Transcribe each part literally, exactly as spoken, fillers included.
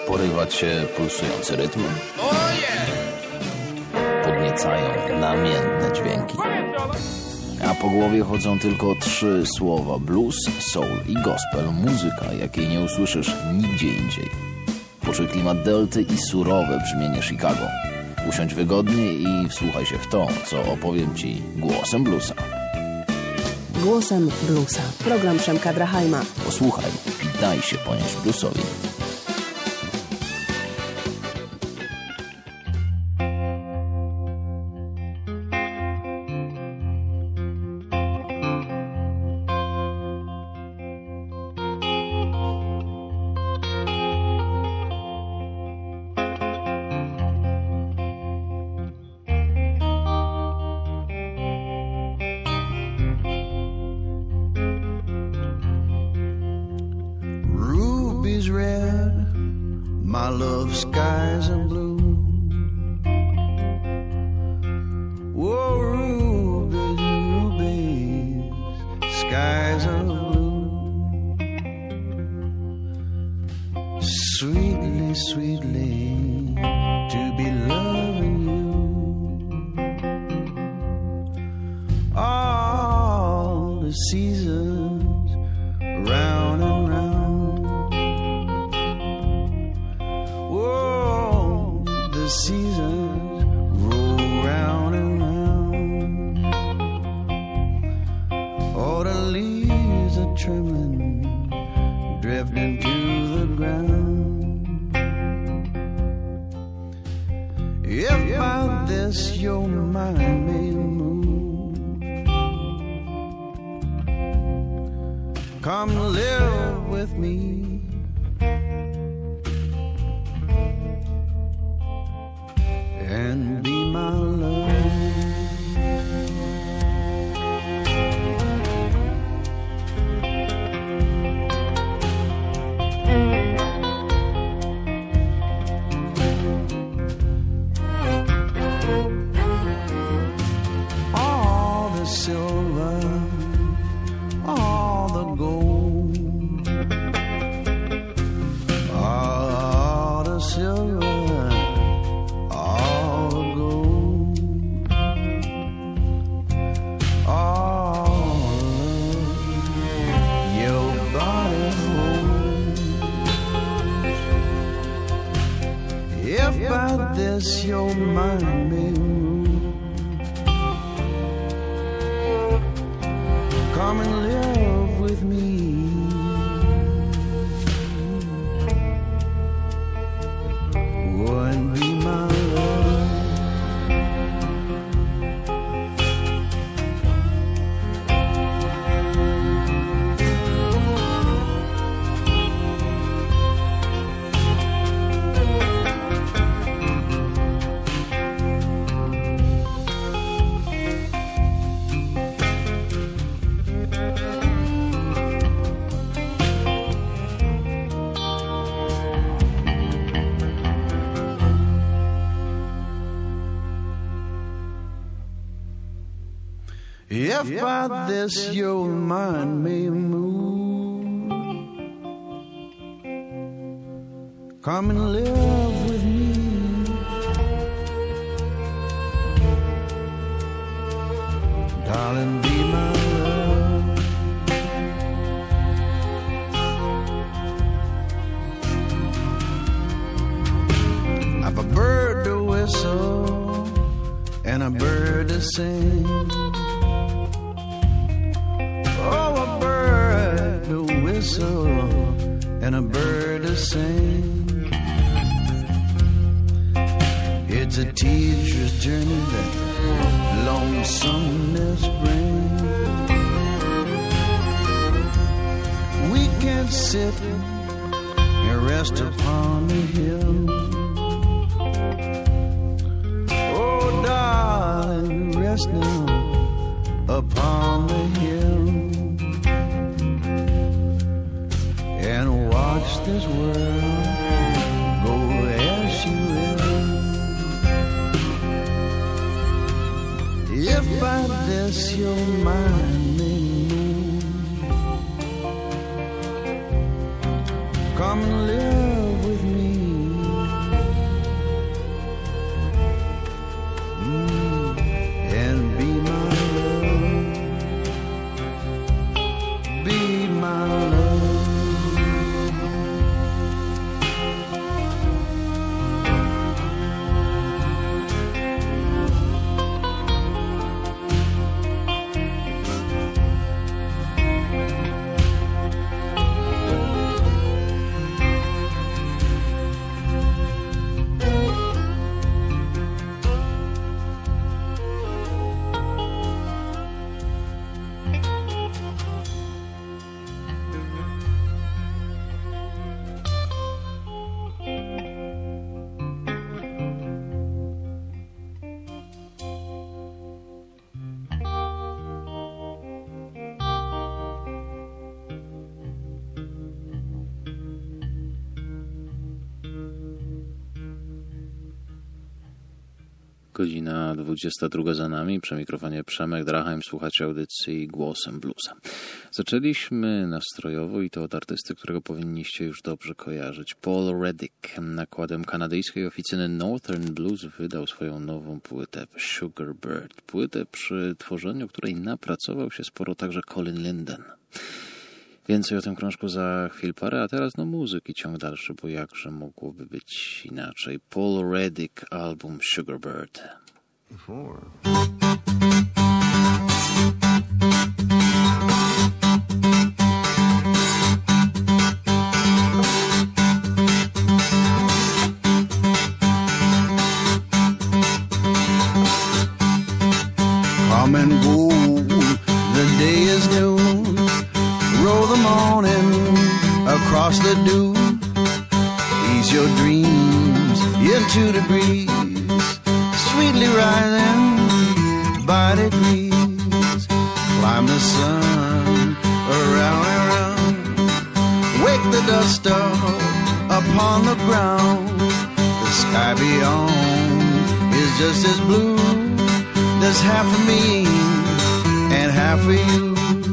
Porywać się pulsujące rytmy. Podniecają namiętne dźwięki. A po głowie chodzą tylko trzy słowa: blues, soul i gospel. Muzyka, jakiej nie usłyszysz nigdzie indziej. Poczuj klimat delty i surowe brzmienie Chicago. Usiądź wygodnie i wsłuchaj się w to, co opowiem ci głosem bluesa. Głosem bluesa. Program Przemka Drachajma. Posłuchaj i daj się ponieść bluesowi. My love, skies are blue. Whoa, rubies, rubies, skies are blue. Sweetly, sweetly, to be loving you. All the seasons round and round. The seasons roll round and round. All the leaves are trembling, drifting to the ground. If by this your mind may move, come live with me. And be my love. All the silver, all the gold, all the silver, by this your mind may move. Come and live with me. Oh, and be my love. If by this your mind may move, come and live with me. Darling, be my love. I've a bird to whistle and a bird to sing. Oh, a bird to whistle and a bird to sing. It's a teacher's journey that lonesomeness brings. We can sit and rest upon the hill. Oh, darling, rest now upon the hill. And watch this world go as she will. If by this your mind may move, come and live with me. Godzina dwudziesta druga za nami, przy mikrofonie Przemek Drachheim, słuchacie audycji Głosem Bluesa. Zaczęliśmy nastrojowo i to od artysty, którego powinniście już dobrze kojarzyć. Paul Reddick nakładem kanadyjskiej oficyny Northern Blues wydał swoją nową płytę Sugar Bird. Płytę, przy tworzeniu której napracował się sporo także Colin Linden. Więcej o tym krążku za chwil parę, a teraz no muzyki, ciąg dalszy, bo jakże mogłoby być inaczej. Paul Reddick, album Sugar Bird. Before. Come and go, the day is new. Roll the morning across the dew. Ease your dreams into the breeze, sweetly rising by degrees. Climb the sun around and around. Wake the dust up upon the ground. The sky beyond is just as blue. There's half of me and half of you.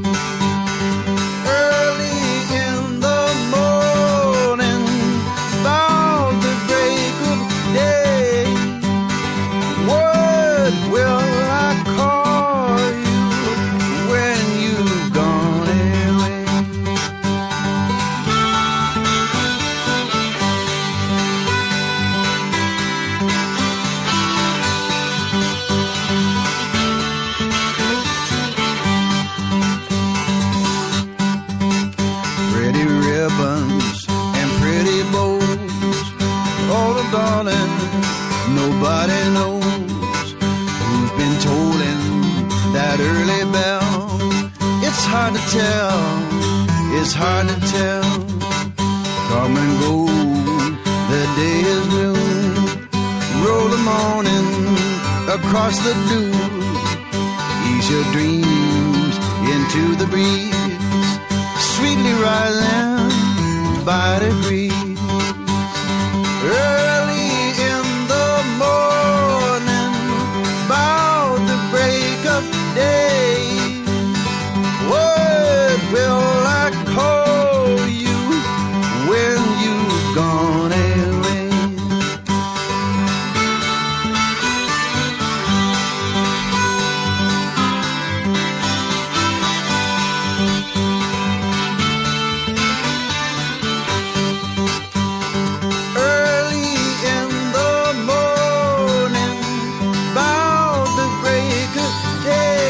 Nobody knows who's been tolling that early bell. It's hard to tell, it's hard to tell. Come and go, the day is new. Roll the morning across the dew. Ease your dreams into the breeze, sweetly rising by degrees. Early day, what will I call you when you've gone away? Early in the morning, about the break of day.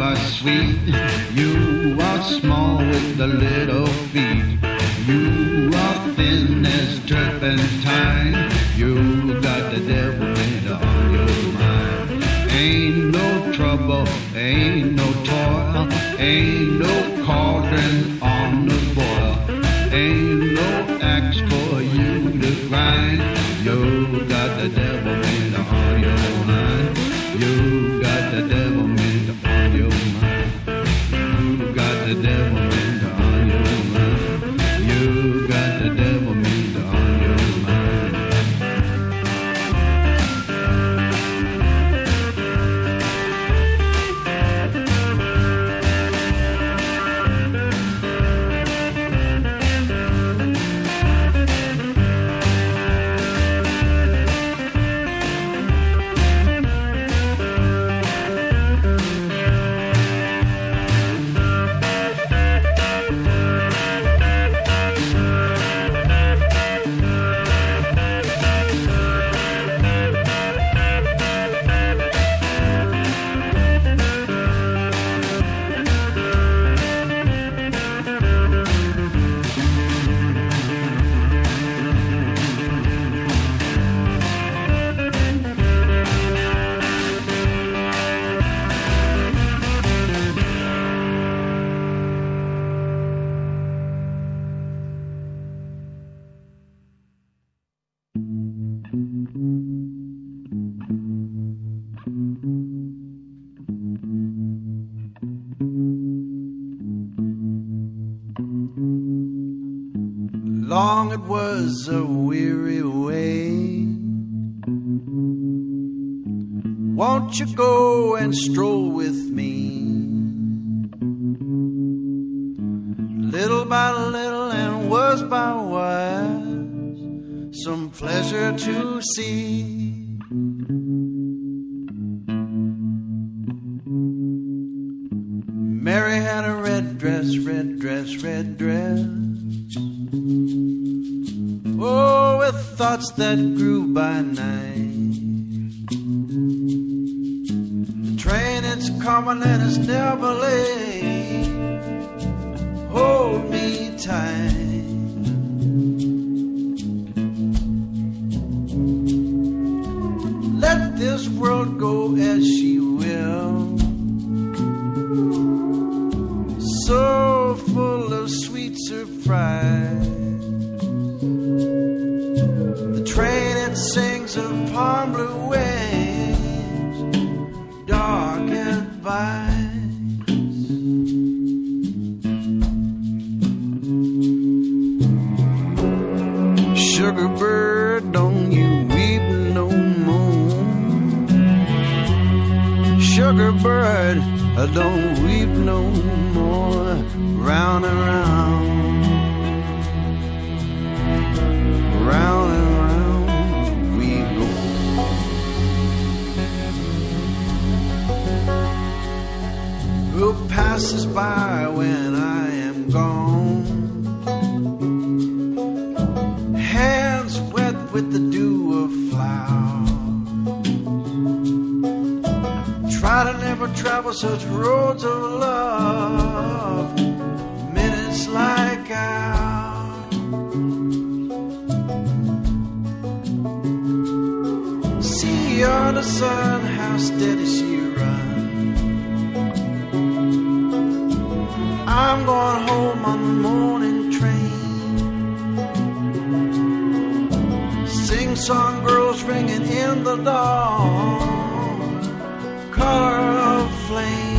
are sweet, you are small with the little feet. You are thin as turpentine, you got the devil on your mind. Ain't no trouble, ain't no toil, ain't no cauldron on the boil, ain't no axe for you to grind. You got the devil on your mind. You got the devil on your mind. You got the devil on your mind. You got the devil on your mind. Long it was a weary way. Won't you go and stroll with me? Little by little and was by was, some pleasure to see. Mary had a red dress, red dress, red dress. Oh, with thoughts that grew by night. The train, it's coming and it's never late. Hold me tight. Let this world go as she will. So full of sweet surprise. The train, it sings upon blue waves, dark advice. Sugar bird, don't you weep no more. Sugar bird, don't weep no more. Round and round, round and round we go. Who passes by when I am gone? Hands wet with the dew of flowers. Try to never travel such roads of love. Minutes like ours. See on the sun how steady she runs. I'm going home on the morning train. Sing-song girls ringing in the dawn. Color of flame.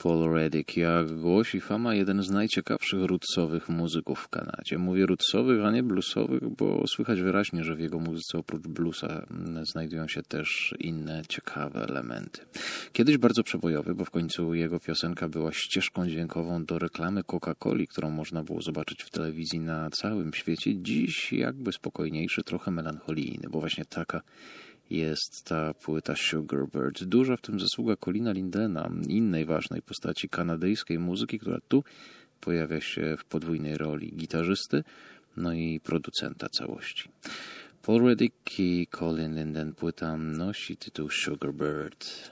Paul Reddick, jak głosi fama, jeden z najciekawszych rootsowych muzyków w Kanadzie. Mówię rootsowych, a nie bluesowych, bo słychać wyraźnie, że w jego muzyce oprócz bluesa znajdują się też inne ciekawe elementy. Kiedyś bardzo przebojowy, bo w końcu jego piosenka była ścieżką dźwiękową do reklamy Coca-Coli, którą można było zobaczyć w telewizji na całym świecie. Dziś jakby spokojniejszy, trochę melancholijny, bo właśnie taka jest ta płyta Sugarbird. Duża w tym zasługa Colina Lindena, innej ważnej postaci kanadyjskiej muzyki, która tu pojawia się w podwójnej roli gitarzysty, no i producenta całości. Paul Reddick i Colin Linden, płyta nosi tytuł Sugarbird.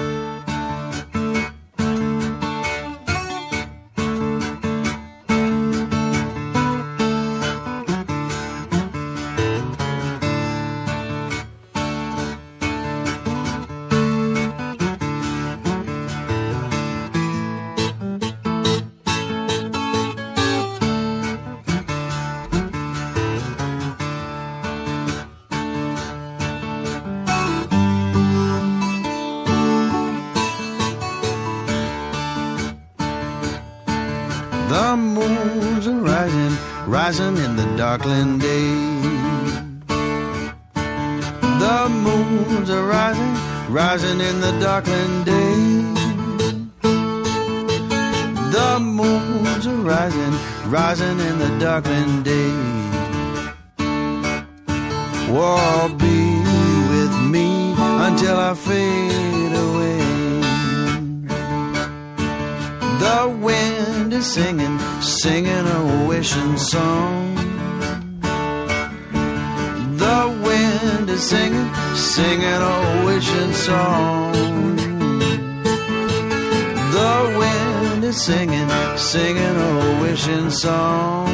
The moons are rising, rising in the darkling day. The moons are rising, rising in the darkling day. The moons are rising, rising in the darkling day. Oh, be with me until I fade away. The wind is singing, singing a wishing song. The wind is singing, singing a wishing song. The wind is singing, singing a wishing song.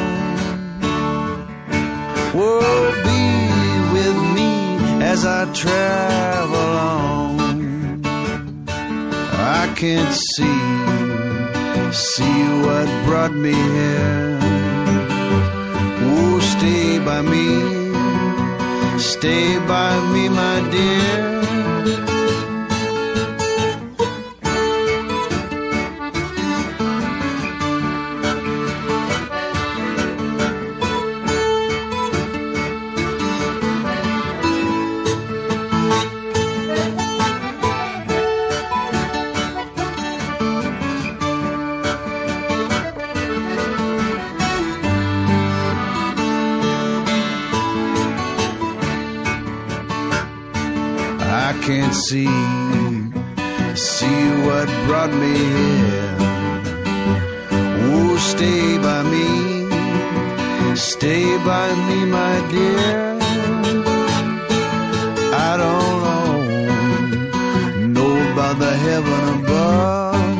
Oh, be with me as I travel on. I can't see See what brought me here. Oh, stay by me, stay by me, my dear. I can't see, see what brought me here. Oh, stay by me, stay by me, my dear. I don't know, know about the heaven above.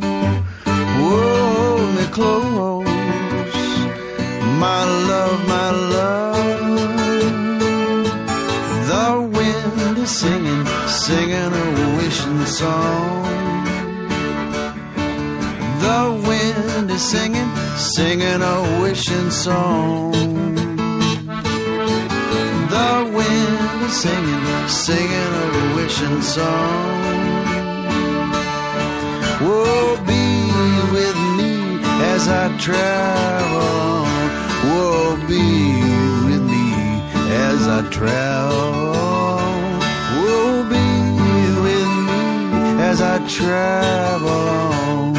Hold me close, my love, my love. The wind is singing, singing a wishing song. The wind is singing, singing a wishing song. The wind is singing, singing a wishing song. Oh, be with me as I travel on. Oh, be with me as I travel. Oh, be with me as I travel on.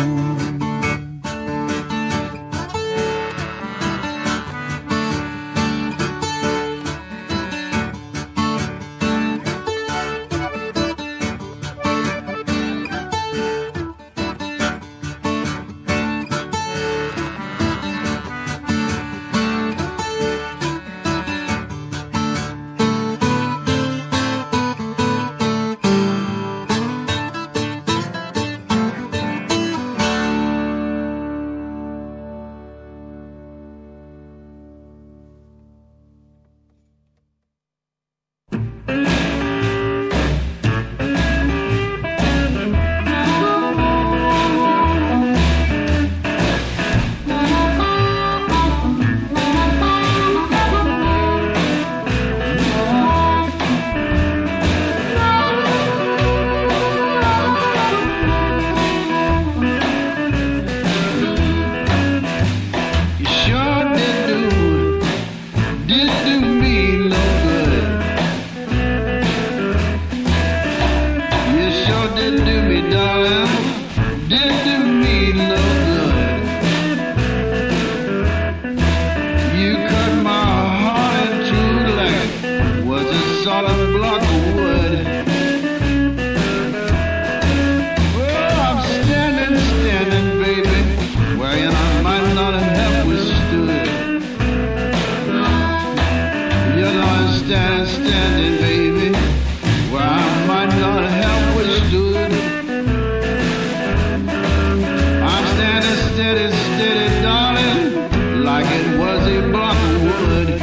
wood.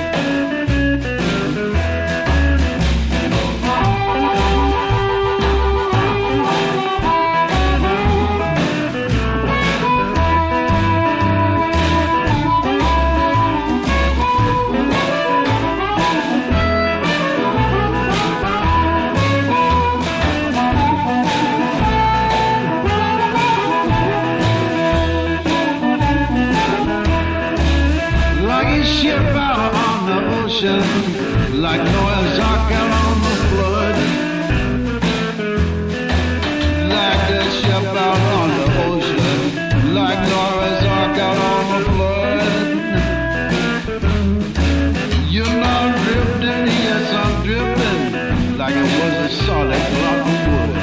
Like Noah's Ark out on the flood, like the ship out on the ocean, like Noah's Ark out on the flood. You're not drifting, yes I'm drifting, like it was a solid block of wood.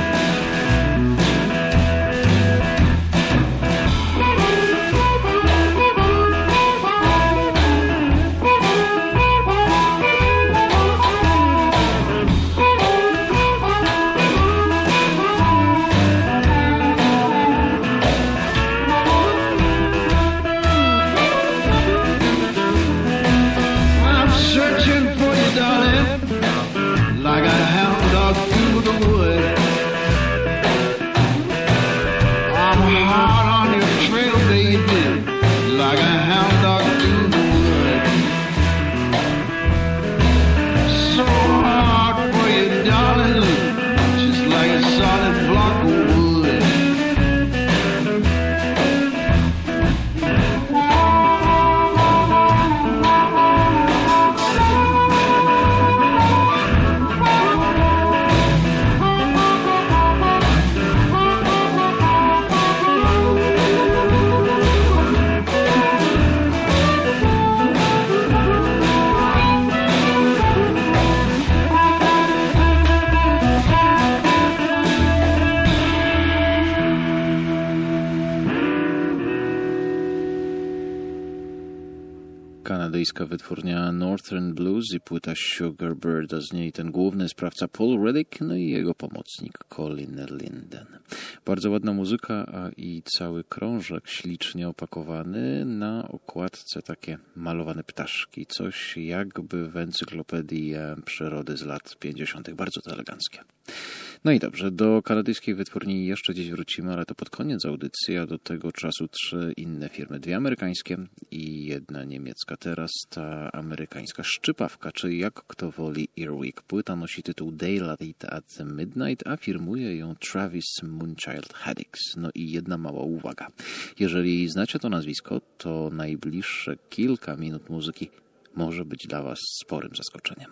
Kanadyjska wytwórnia Northern Blues i płyta Sugar Bird, a z niej ten główny sprawca Paul Reddick, no i jego pomocnik Colin Linden. Bardzo ładna muzyka, a i cały krążek ślicznie opakowany, na okładce takie malowane ptaszki, coś jakby w encyklopedii przyrody z lat pięćdziesiątych. Bardzo to eleganckie. No i dobrze, do kanadyjskiej wytwórni jeszcze dziś wrócimy, ale to pod koniec audycji, a do tego czasu trzy inne firmy, dwie amerykańskie i jedna niemiecka. Teraz ta amerykańska szczypawka, czy jak kto woli Earwig. Płyta nosi tytuł Daylight at Midnight, a firmuje ją Travis Moonchild Haddix. No i jedna mała uwaga. Jeżeli znacie to nazwisko, to najbliższe kilka minut muzyki może być dla Was sporym zaskoczeniem.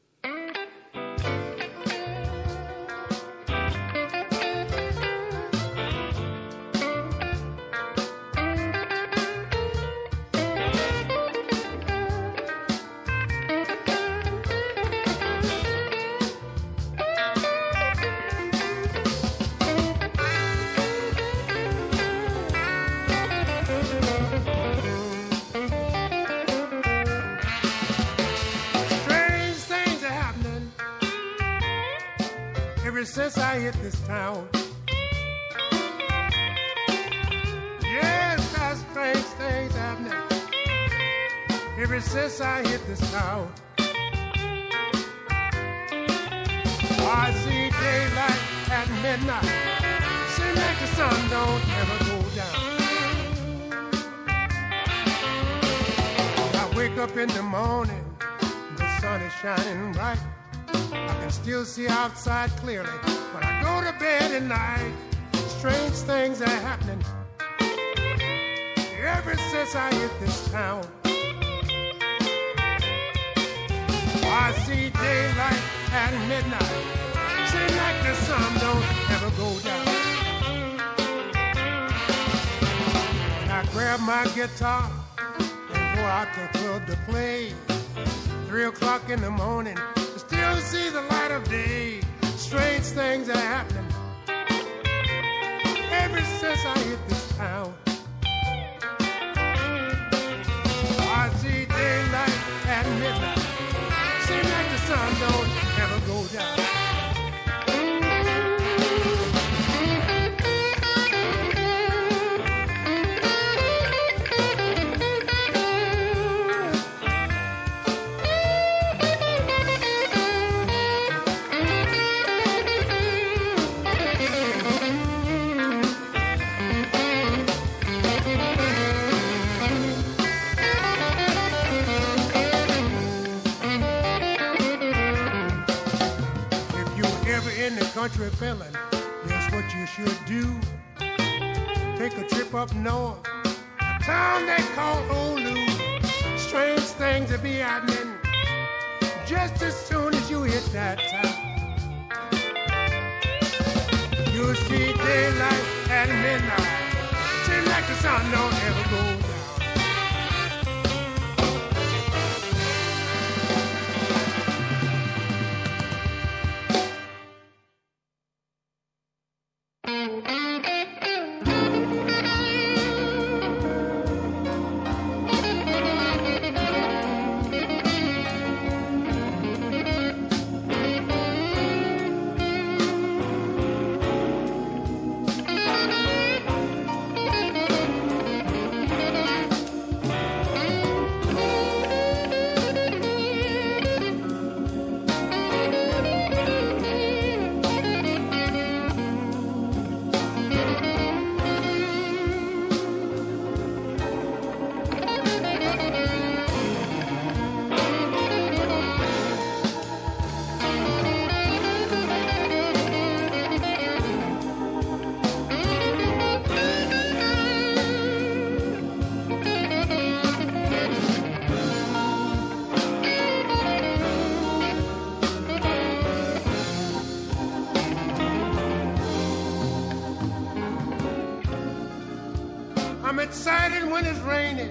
Since I hit this town, yes, that's strange things happening. Ever since I hit this town, I see daylight at midnight. Seems like the sun don't ever go down. I wake up in the morning, the sun is shining bright. I can still see outside clearly when I go to bed at night. Strange things are happening ever since I hit this town. I see daylight at midnight. Seems like the sun don't ever go down. And I grab my guitar and go out to the club to play. Three o'clock in the morning, still see the light of day. Strange things are happening ever since I hit this town. I see daylight at midnight. Seems like the sun don't ever go down. in the country feeling, here's what you should do. Take a trip up north, a town they call Olu. Strange things will be happening just as soon as you hit that town. You'll see daylight at midnight. Seems like the sun don't ever go down. I'm excited when it's raining.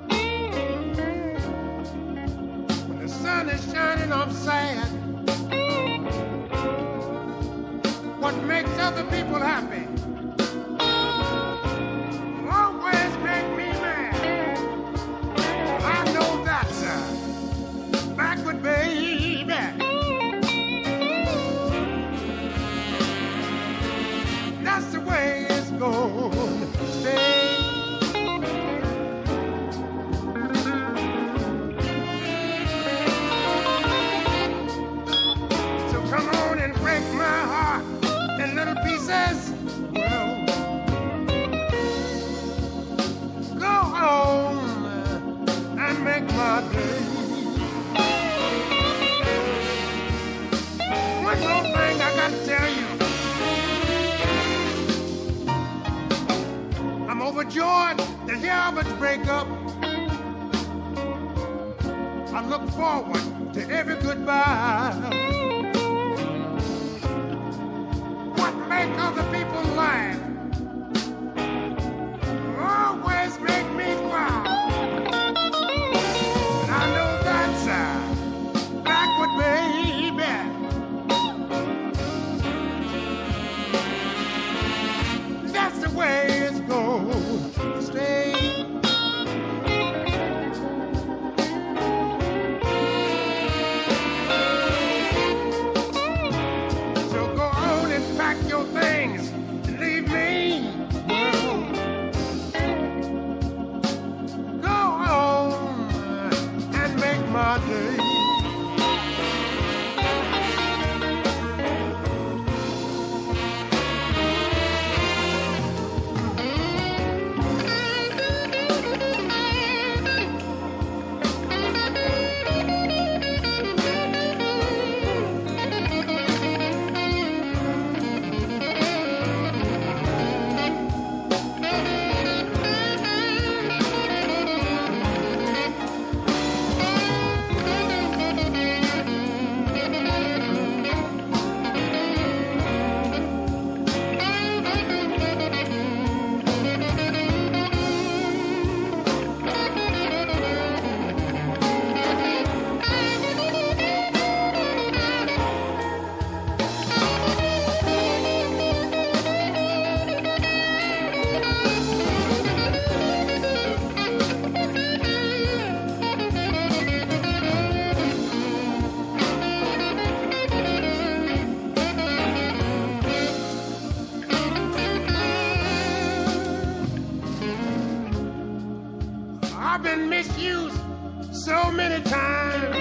When the sun is shining, I'm sad. What makes other people happy always make me mad. I know that's a backward baby. That's the way it's going to stay. Pieces. Well, go on and make my day. One more thing I got to tell you. I'm overjoyed to hear of its breakup. I look forward to every goodbye. Make other people laugh, always make me cry. And I know that's a backward baby. That's the way it's going to stay. Your things and leave me. Well, go on and make my day. I've been misused so many times.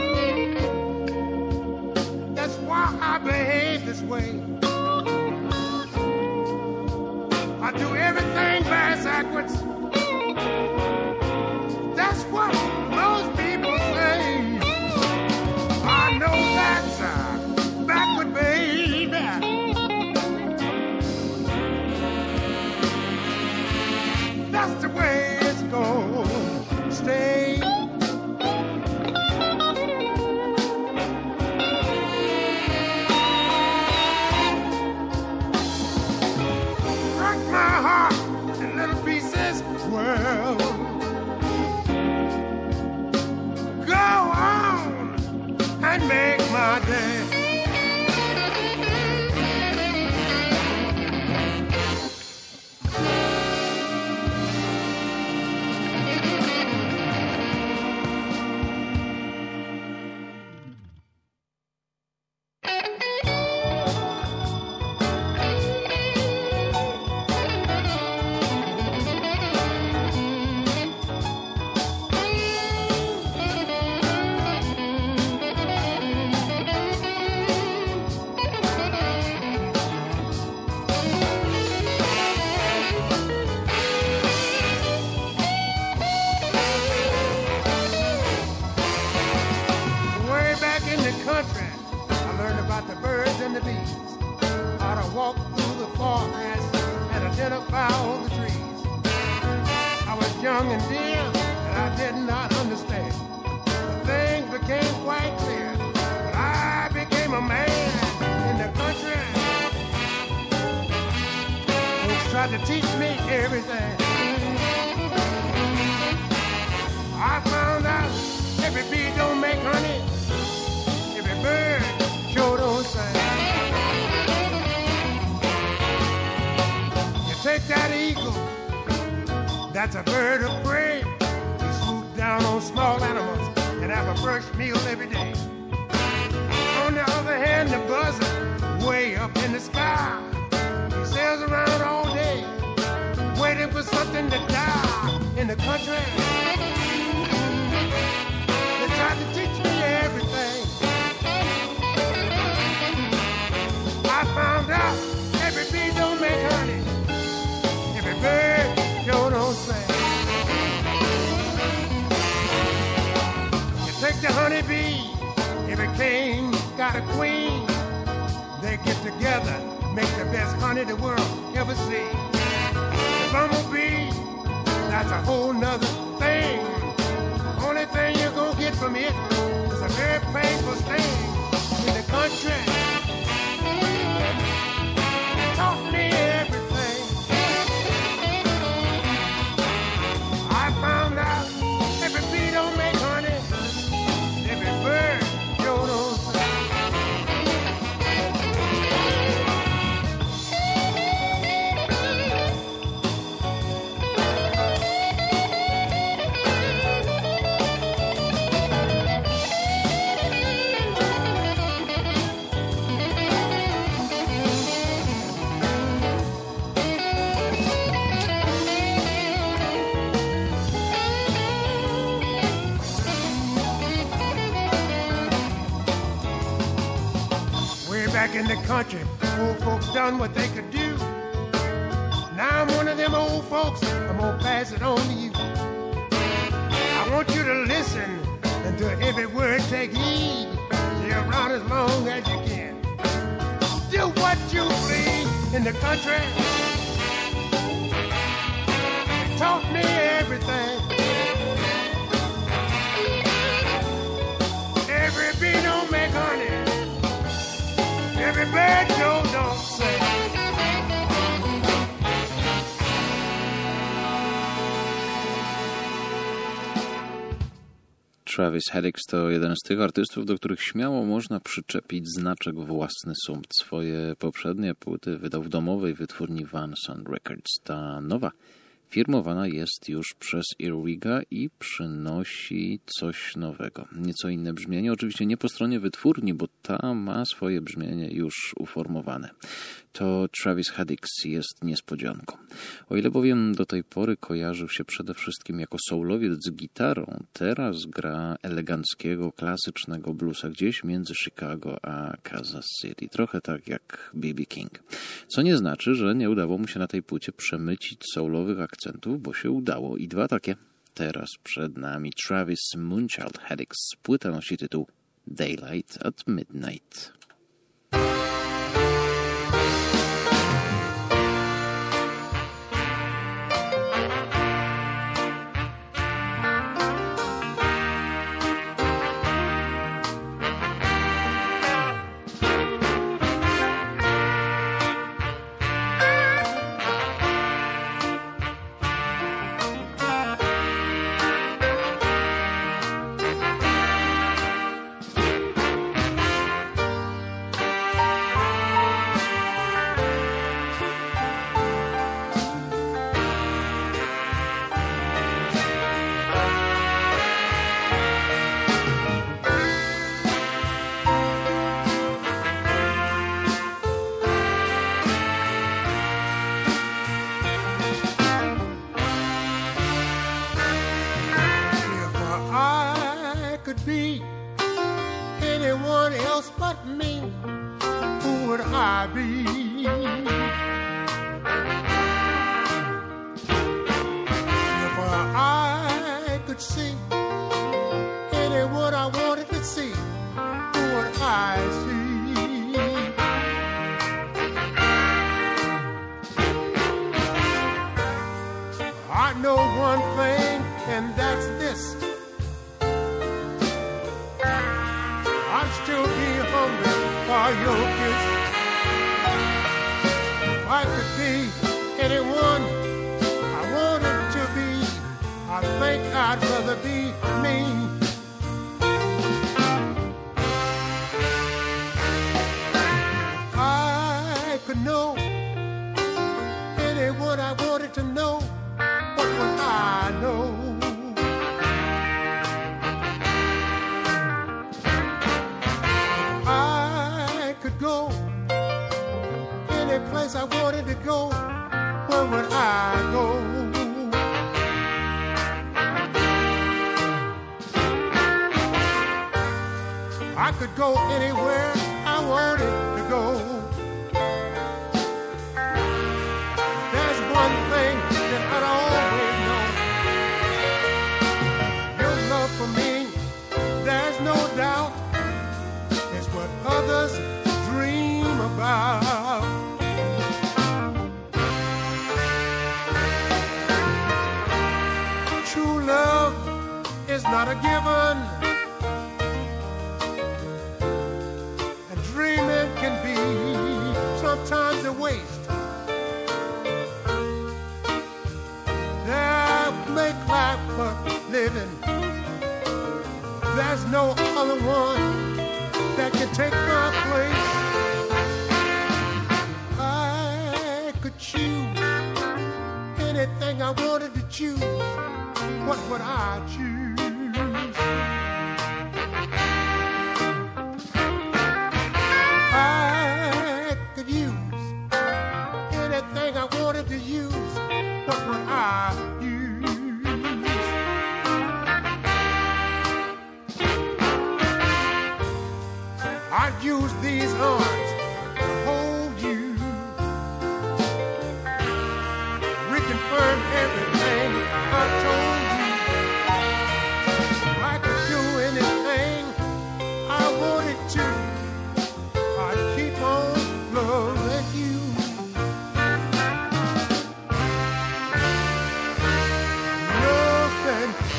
That's why I behave this way. I do everything backwards. That's what most people say. I know that's a backward baby. make my day. Tried to teach me everything. I found out every bee don't make honey, every bird sure don't sing. You take that eagle, that's a bird of prey. He swoops down on small animals and have a fresh meal every day. On the other hand, the buzzard, way up in the sky, he sails around all day, waiting for something to die. In the country, they tried to teach me everything. I found out every bee don't make honey, every bird sure don't sing. You take the honeybee, every king got a queen. They get together, make the best honey the world ever seen. The bumblebee, that's a whole nother thing. Only thing you're gonna get from it is a very painful sting. In the country, it taught me everything. I found out every bee don't make honey, every bird sure don't sing. Back in the country, old folks done what they could do. Now I'm one of them old folks, I'm gonna pass it on to you. I want you to listen, and to every word take heed. Stay around as long as you can. Do what you please in the country. It taught me everything. Every bee don't make honey, every bird sure don't sing. Travis Haddix to jeden z tych artystów, do których śmiało można przyczepić znaczek własny sumpt. Swoje poprzednie płyty wydał w domowej wytwórni Van Sun Records. Ta nowa firmowana jest już przez Earwiga i przynosi coś nowego. Nieco inne brzmienie, oczywiście nie po stronie wytwórni, bo ta ma swoje brzmienie już uformowane. To Travis Haddix jest niespodzianką. O ile bowiem do tej pory kojarzył się przede wszystkim jako soulowiec z gitarą, teraz gra eleganckiego, klasycznego bluesa gdzieś między Chicago a Kansas City. Trochę tak jak B B King. Co nie znaczy, że nie udało mu się na tej płycie przemycić soulowych akcentów, bo się udało. I dwa takie. Teraz przed nami Travis Moonchild Haddix. Płyta nosi tytuł Daylight at Midnight. be anyone else but me, who would I be? If I could see anyone I wanted to see, who would I see? I know one thing, and that's this: I'd still be hungry for your kiss. If I could be anyone I wanted to be, I think I'd rather be me. If I could know anyone I wanted to know, what would I know? If I could go any place I wanted to go, where would I go? I could go anywhere I wanted to go. There's one thing that I'd always know: your love for me, there's no doubt, is what others dream about. True love is not a given, and dreaming can be sometimes a waste. Make life worth living. There's no other one that can take my place. I could choose anything I wanted to choose. What would I choose? I could use anything I wanted to use. What would I use? I'd use these arms to hold you, reconfirm everything I told you. I could do anything I wanted to. I'd keep on loving you. Loving you.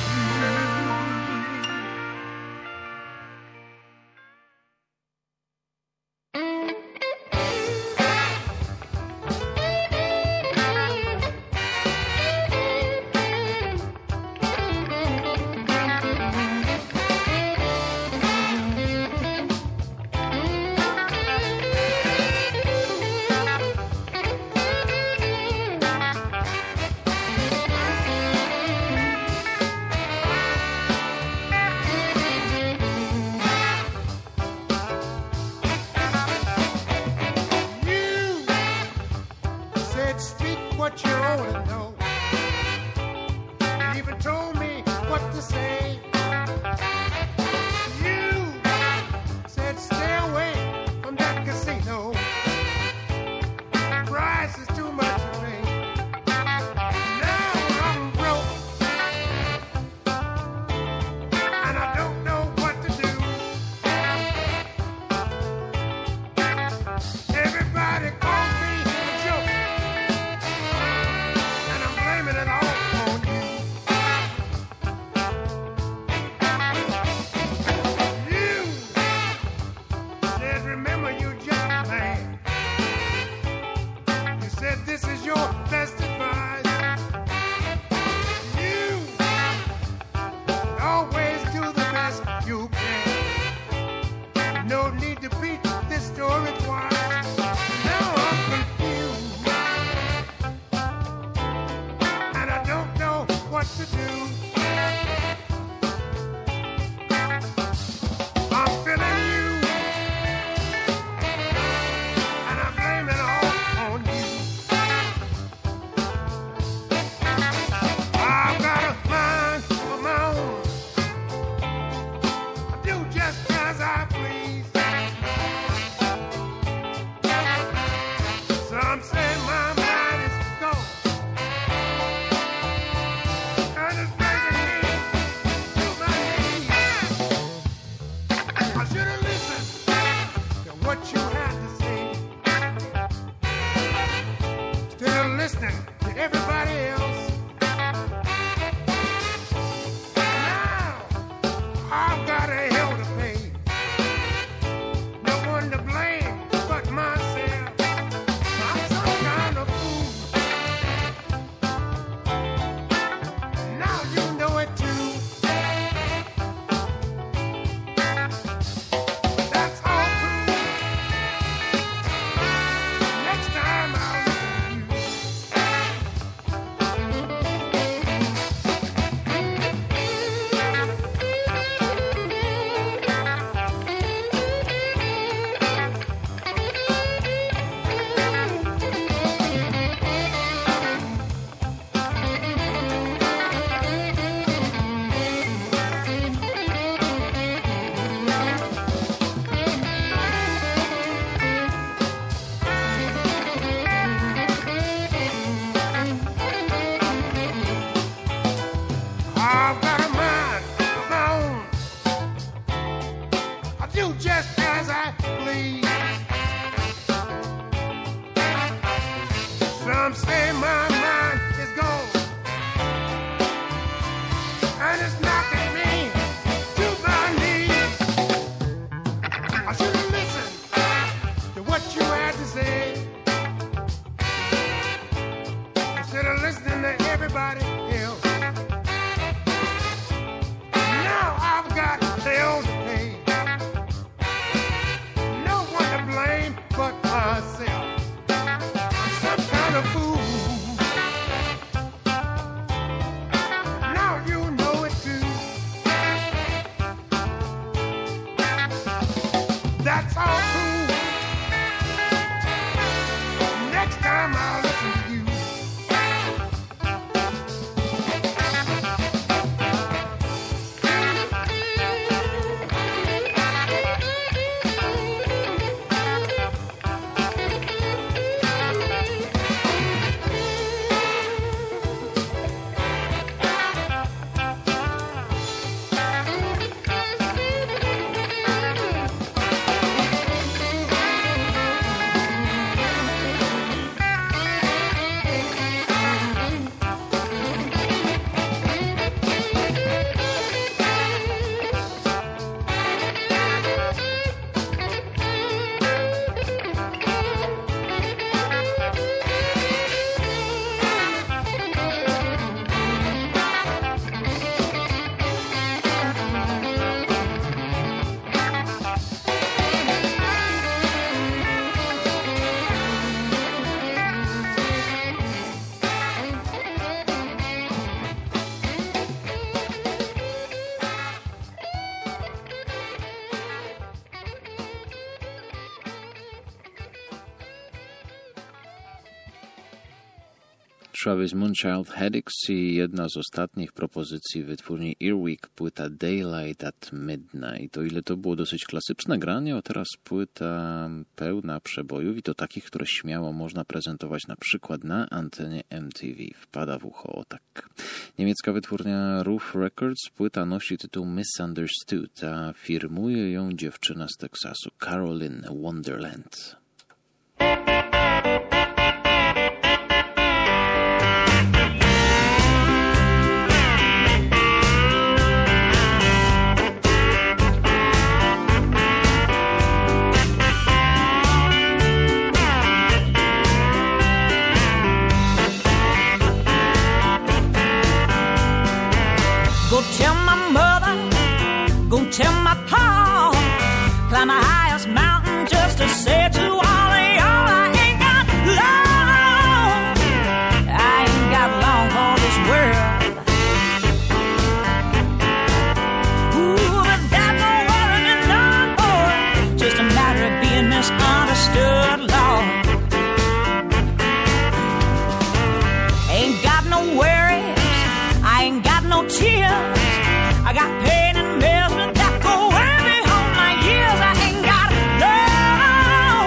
What you ought to know. You even told me what to say. You said stay away from that casino. The price is too much to pay. Now I'm broke, and I don't know what to do. Everybody calls me a joke. This is your best advice. You always do the best you can. No need to beat this story twice. Now I'm confused, and I don't know what to do. I'm feeling you, and I'm blaming all on you. I've got a mind of my own. I I should have listened to what you had to say. Instead of listening to everybody else. Now I've got a hell to pay. No one to blame but myself. I'm some kind of fool. Now you know it too. That's all true. Next time I'll listen to you. I've got a mind of my own. I do just as I please. Some say my mind is gone, and it's knocking me to my knees. I should have listened to what you had to say, instead of listening to everybody else. Now I've got hell to pay. No one to blame but myself. I'm some kind of fool. Now you know it too. That's all cool. Next time I'll listen to you. Travis Moonchild Headaches i jedna z ostatnich propozycji wytwórni Earwig, płyta Daylight at Midnight. O ile to było dosyć klasyczne granie, a teraz płyta pełna przebojów i to takich, które śmiało można prezentować na przykład na antenie M T V. Wpada w ucho, o tak. Niemiecka wytwórnia Roof Records, płyta nosi tytuł Misunderstood, a firmuje ją dziewczyna z Teksasu, Carolyn Wonderland. Go tell my mother, go tell my pa, climb the highest mountain just to say to all of y'all, I ain't got long, I ain't got long for this world. Ooh, but that's no worrying none, boy, just a matter of being misunderstood, Lord. Ain't got no worries, I ain't got no tears, I got pain and misery that go way beyond my years. I ain't got love,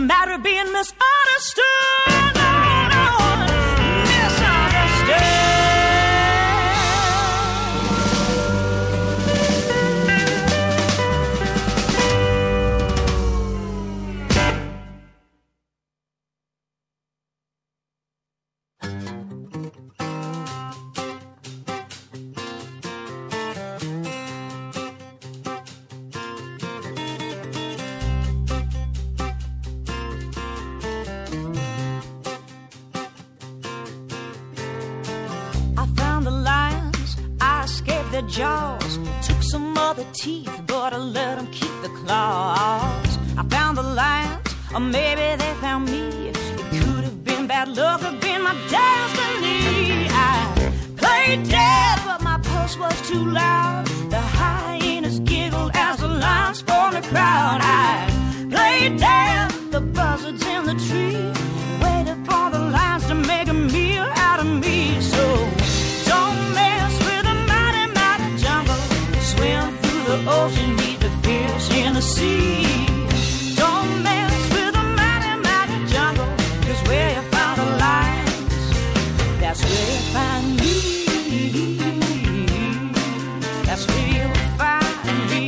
matter of being misunderstood? No, no, misunderstood. Jaws took some other teeth, but I let them keep the claws. I found the lions, or maybe they found me. It could have been bad luck or been my destiny. I played dead, but my pulse was too loud. The hyenas giggled as the lions formed a crowd. I played dead, the buzzards in the tree waited for the lions to make a meal out of me. So don't mess with the mighty, mighty jungle. Swim through the ocean, meet the fish in the sea. Don't mess with the mighty, mighty jungle, 'cause where you find the lions, that's where you find me. That's where you'll find me.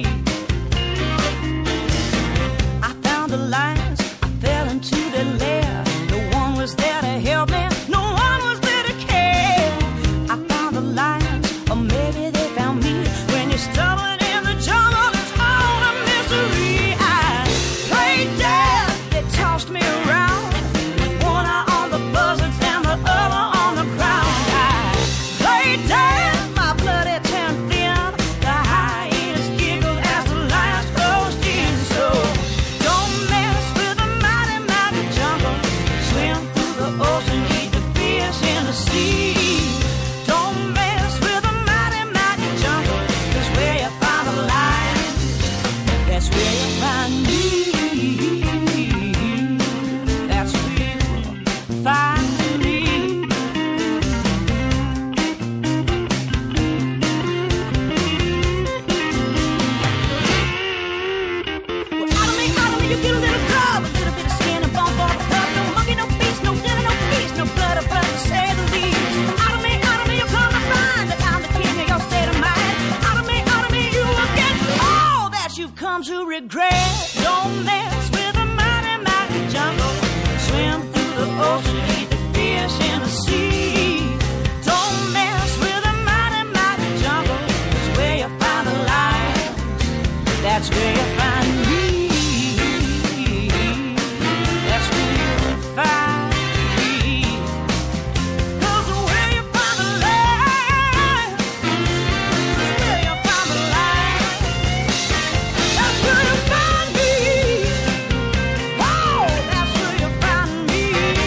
I found the lions, I fell into their lair. No one was there to help me, no one was there to care. I found the lions, or maybe they found me. When you're stumbling in the jungle, it's all a mystery. I played dead, they tossed me around, with one eye on the buzzards and the other on the ground. I played dead, my bloody turned thin. The hyenas giggled as the lions closed in. So don't mess with the mighty, mighty jungle. Swim through the ocean, eat the fish in the sea. Don't mess with the mighty, mighty jungle, 'cause where you find the lions, that's where you find me. That's where you find me. Well, out of me, out of me, you get a little grub, a little bit of skin and bone for the cup. No monkey, no beast, no dinner, no feast, no blood of blood, to say the least. Out of me, out of me, you come to find that I'm the king of your state of mind. Out of me, out of me, you will get all that you've come to regret. Don't mess with the mighty, mighty jungle. Swim through the ocean, eat the fish in the sea. Don't mess with the mighty, mighty jungle, 'cause where you find the lions, that's where you find me. That's where you find me. 'Cause where you find the lions, where you find the lions, that's where you find me. Oh, that's where you find me.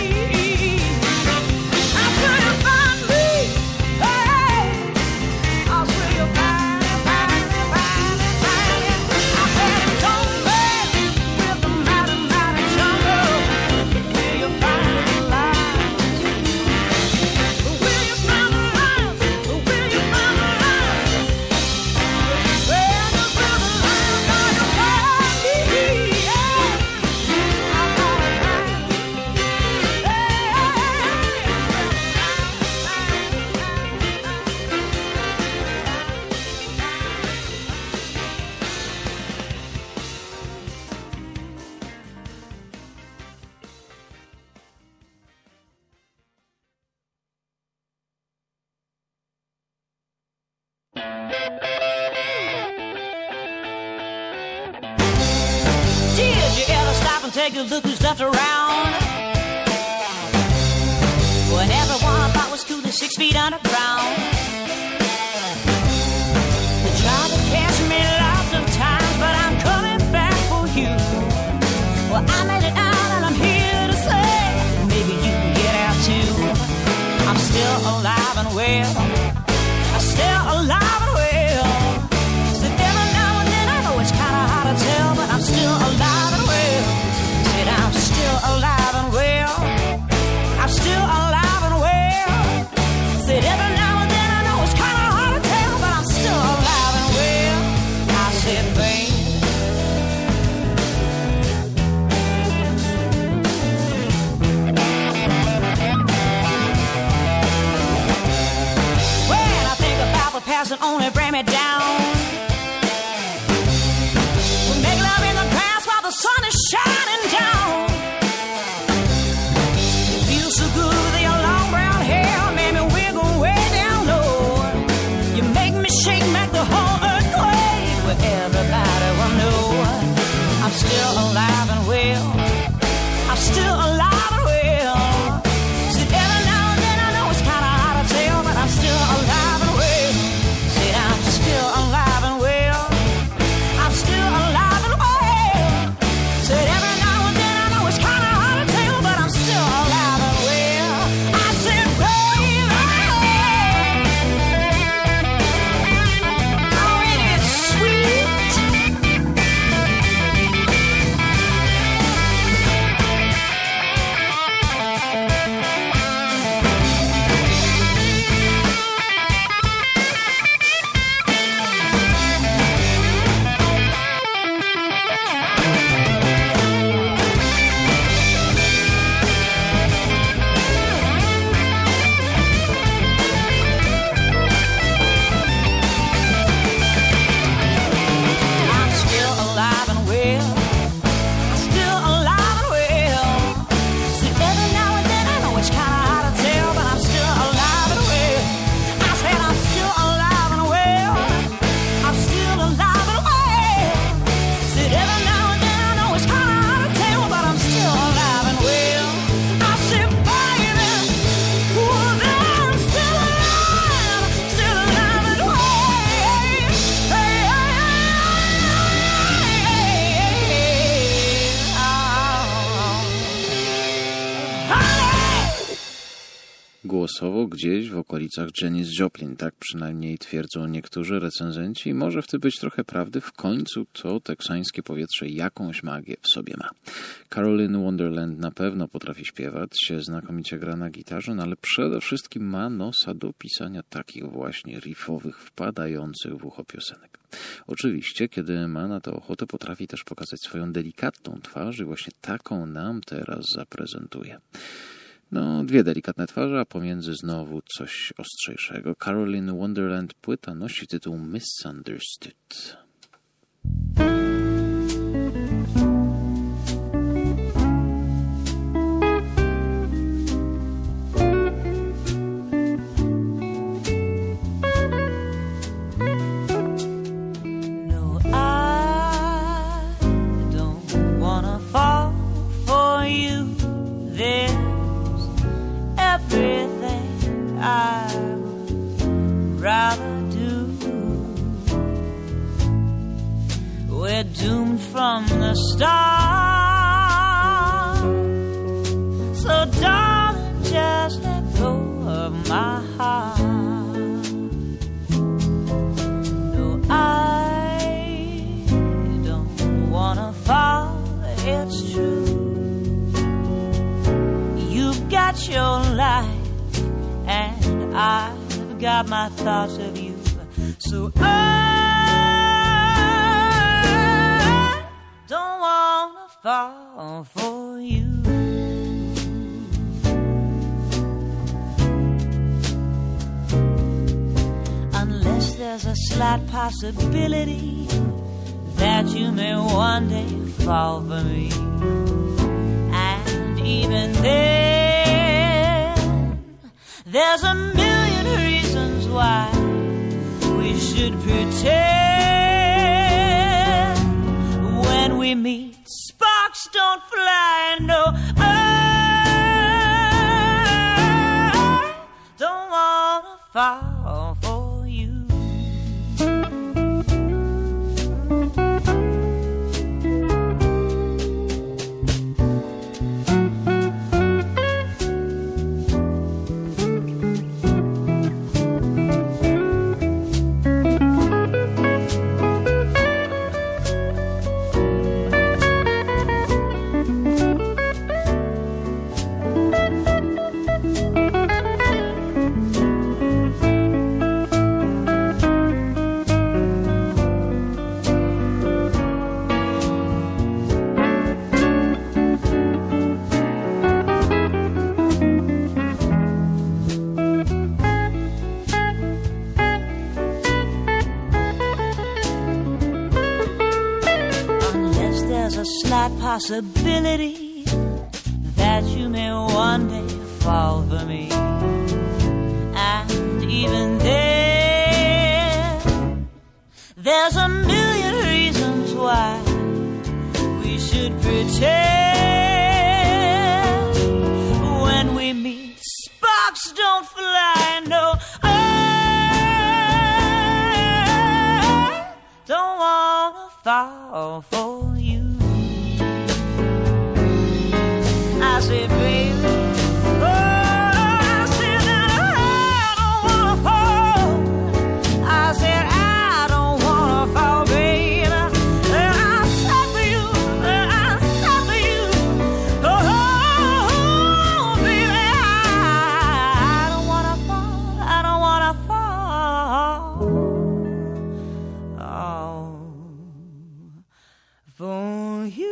That's where you find me. Hey, that's where you find, find, find, find it. I said, don't mess with the mighty, mighty jungle. Where you find the lions, where you find the lions, where you find the lions, where you find the lions, are you find me? Yeah, I'm gonna find you. Did you ever stop and take a look who's left around? When everyone thought was cool is six feet underground. They tried to catch me lots of times, but I'm coming back for you. Well, I made it out and I'm here to say, maybe you can get out too. I'm still alive and well. I'm still alive and well. So every now and then I know it's kind of hard to tell, but I'm still alive and well. Said I'm still alive and well. I'm still alive and well. Said every now and then I know it's kind I'm still alive and well. Said every now and then I know it's kinda hard to tell, but I'm still alive and well. Said I'm still alive and well. I'm still alive and well. Said every now and then I know it's kinda hard to tell, but I'm still alive and well. I said, baby, oh, it is sweet. I'm still alive and well. I'm still alive and well. See, every now and then I know it's kinda hard to tell, but I'm still alive and well. I said I'm still alive and well. I'm still alive and well. See, every now and then I know it's kinda hard to tell, but I'm still alive and well. I said, baby, ooh, I'm still alive, still alive and well. Hey, hey, Głosowo gdzieś w okolicach Janis Joplin, tak przynajmniej twierdzą niektórzy recenzenci. Może w tym być trochę prawdy, w końcu to teksańskie powietrze jakąś magię w sobie ma. Carolyn Wonderland na pewno potrafi śpiewać, się znakomicie gra na gitarze, no ale przede wszystkim ma nosa do pisania takich właśnie riffowych, wpadających w ucho piosenek. Oczywiście, kiedy ma na to ochotę, potrafi też pokazać swoją delikatną twarz i właśnie taką nam teraz zaprezentuje. No, dwie delikatne twarze, a pomiędzy znowu coś ostrzejszego. Carolyn Wonderland płyta nosi tytuł Misunderstood. No, I don't wanna fall for you. There's everything I would rather do. We're doomed from the start. So darling, just let go of my heart. No, I don't wanna fall, it's true. You've got your life and I've got my thoughts of you. So I don't wanna fall for you. Unless there's a slight possibility that you may one day fall for me. And even then, there's a million reasons why we should pretend. When we meet, sparks don't fly. No, I don't wanna fall for you. Possibility that you may one day fall for me. And even then, there's a million reasons why we should pretend. fall for you. I said, baby, oh, I said that I don't wanna fall. I said I don't wanna fall, baby. And I said for you, and I said for you, oh, oh, baby, I, I don't wanna fall, I don't wanna fall. Oh, for you.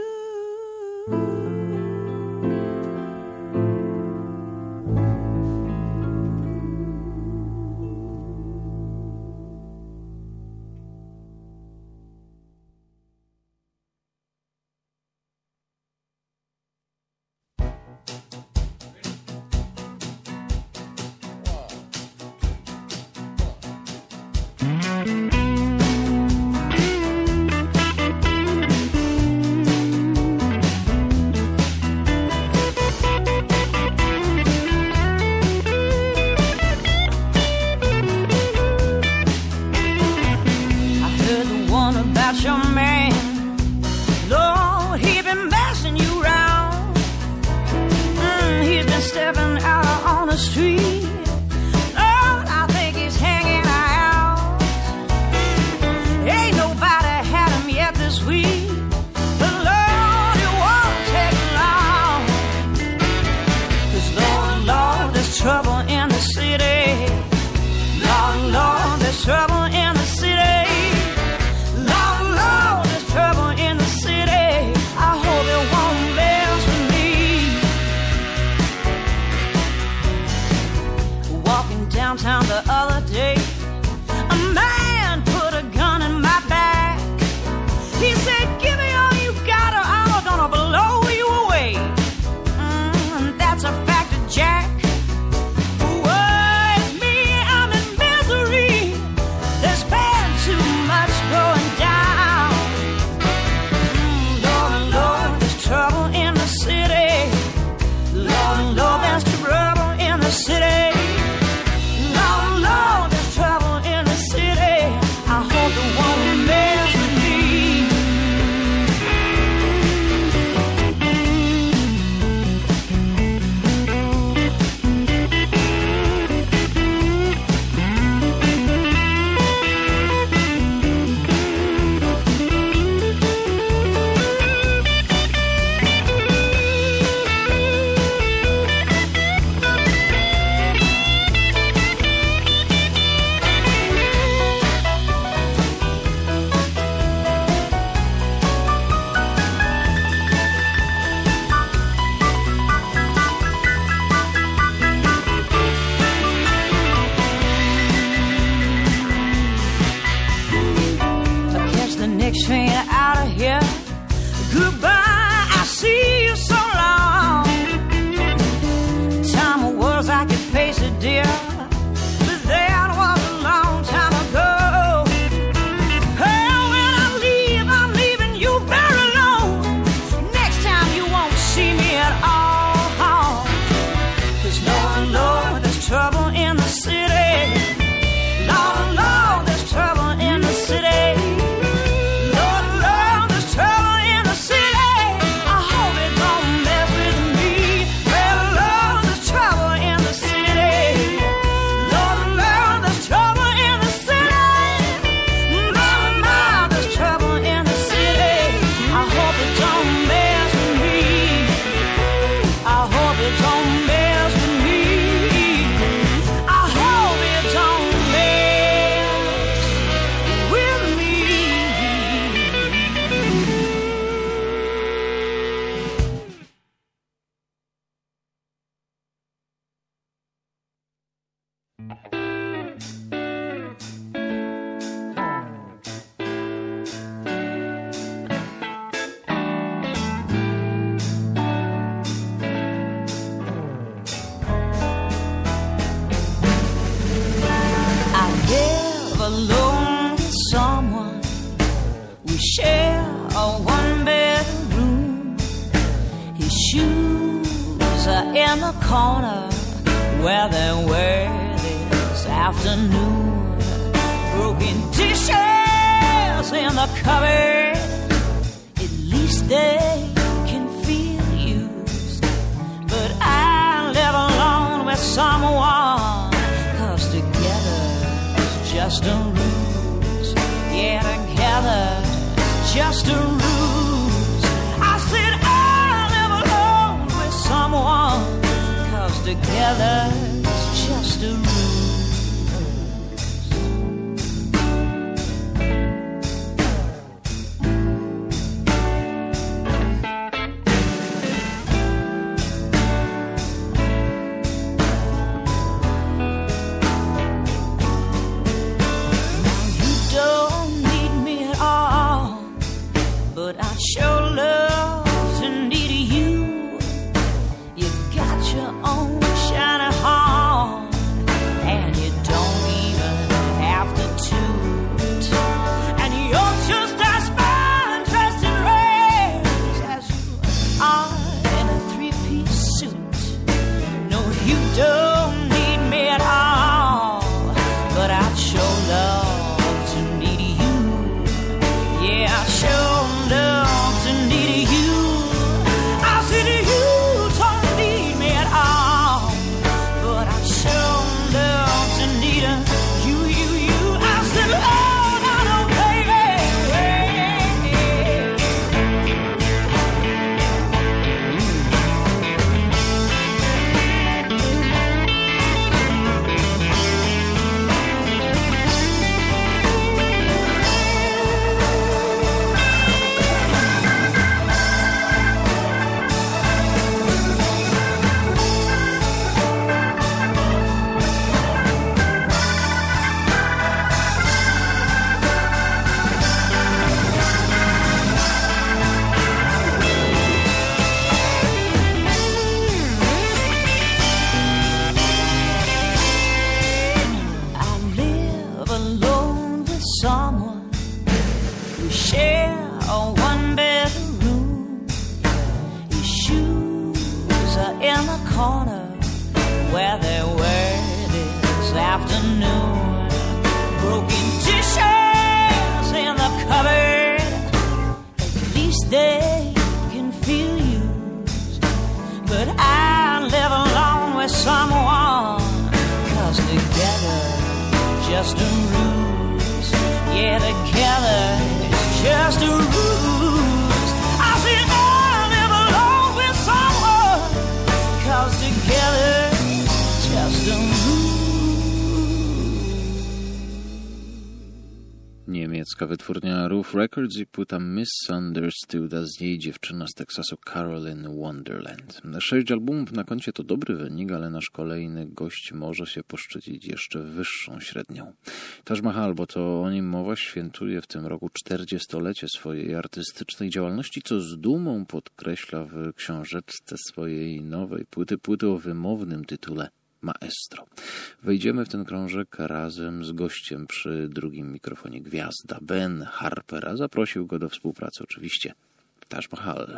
Your man, Lord, he been messing you around. Mm, he's been stepping out on the street. Lord, I think he's hanging out. Ain't nobody had him yet this week, but Lord, it won't take long. 'Cause Lord, Lord, there's trouble in the city. Lord, Lord, there's trouble in the city. Trouble in the city, I hope it won't mess with me. Walking downtown the other day, a man put a gun in my back. He said, give me all you got or I'm gonna blow you away. Mm, that's a fact of Jack. Whoa, it's me, I'm in misery. There's been too much going down. Trouble in the city, Lord, Lord, there's trouble in the city, Lord, Lord, there's trouble in the city. I hope it won't mess with train out of here. Goodbye, I see you so long. Time was I could face it, dear, but that was a long time ago. Oh, when I leave, I'm leaving you very alone. Next time you won't see me at all. 'Cause Lord, Lord, there's trouble in the city. Lord, Lord, there's trouble in the city. In the corner where they were this afternoon, broken dishes in the cupboard, at least they can feel used. But I live alone with someone, 'cause together is just a ruse. Yeah, together is just a ruse. I said I live alone with someone, 'cause together is just a ruse. Niemiecka wytwórnia Roof Records i płyta Misunderstood, a z niej dziewczyna z Teksasu Carolyn Wonderland. Sześć albumów na koncie to dobry wynik, ale nasz kolejny gość może się poszczycić jeszcze wyższą średnią. Taj Mahal, bo to o nim mowa, świętuje w tym roku czterdziestolecie swojej artystycznej działalności, co z dumą podkreśla w książeczce swojej nowej płyty, płyty o wymownym tytule Maestro. Wejdziemy w ten krążek razem z gościem przy drugim mikrofonie gwiazda. Ben Harper, a zaprosił go do współpracy oczywiście Taj Mahal.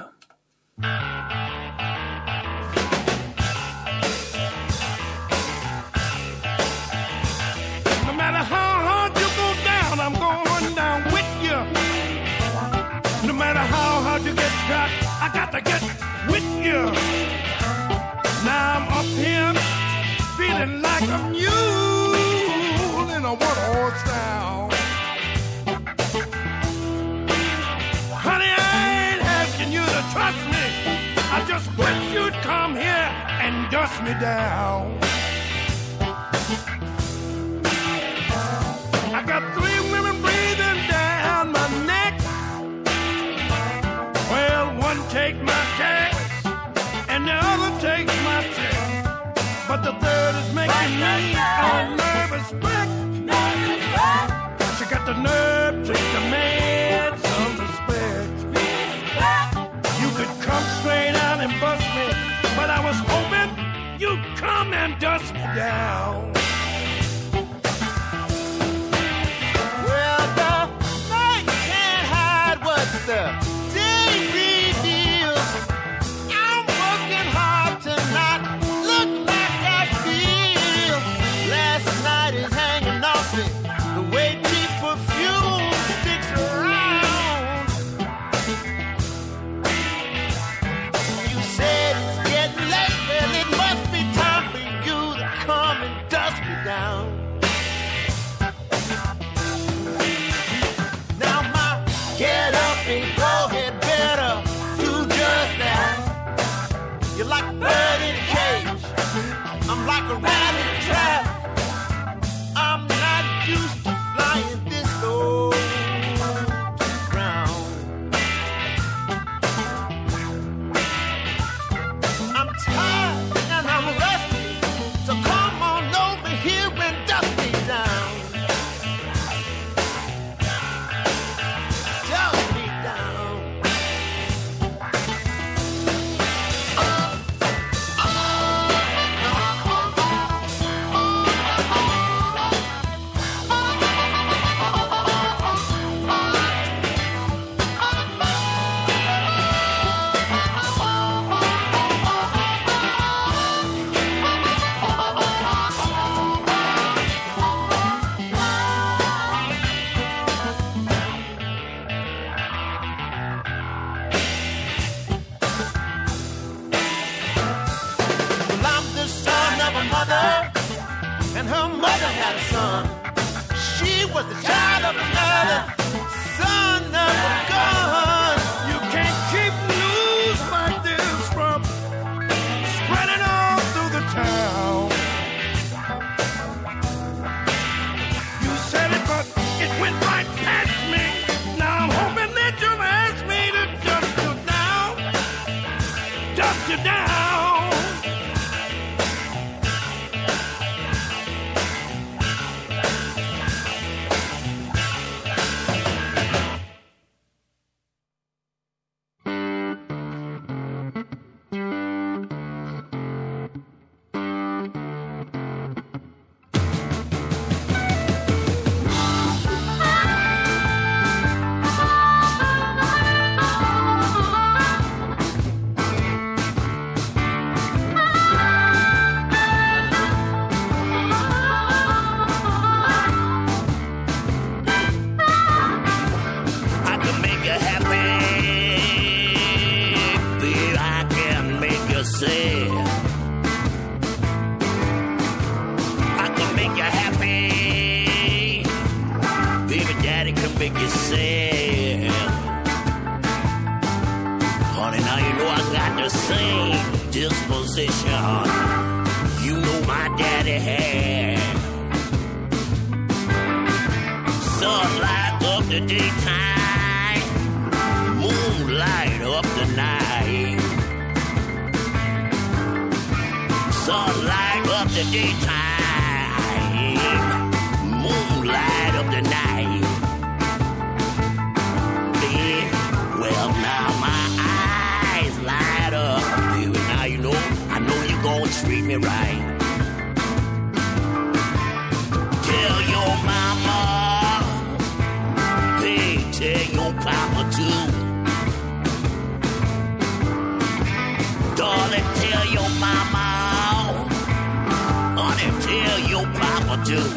No matter how hard you go down, I'm going down with you. No matter how hard you get shot, I got to get with you. Now I'm up here feeling like a mule in a one-horse town. Honey, I ain't asking you to trust me. I just wish you'd come here and dust me down. I got three women breathing down my neck. Well, one take my cash and the other takes my check. But the third is making me a nervous wreck. She got the nerve to demand some respect. You could come straight out and bust me, but I was hoping you'd come and dust me down. Well, the night can't hide what the day reveals. I'm working hard to not look like I feel. Last night is hanging off me. The way cheap perfume sticks around. like a rat in a trap. I'm not used to flying this low to the ground. I'm tired and I'm rusty, so come on over here and dust me down. Dust me down. Well, I'm the son of a mother, and her mother had a son. She was the child of another, son of a gun. You can't keep news like this from spreading all through the town. You said it, but it went right past me. Now I'm hoping that you'll ask me to dust you down, dust you down. I can make you happy, baby, I can make you sad. I can make you happy, baby, daddy can make you sad. Honey, now you know I got the same disposition you know my daddy had. Sunlight up the daytime, moonlight up the night. Sunlight up the daytime, moonlight up the night. Babe, well now my eyes light up, baby. Now you know, I know you're gonna treat me right. Tell your mama, hey, tell your papa too. Darling, tell your mama, honey, tell your papa too.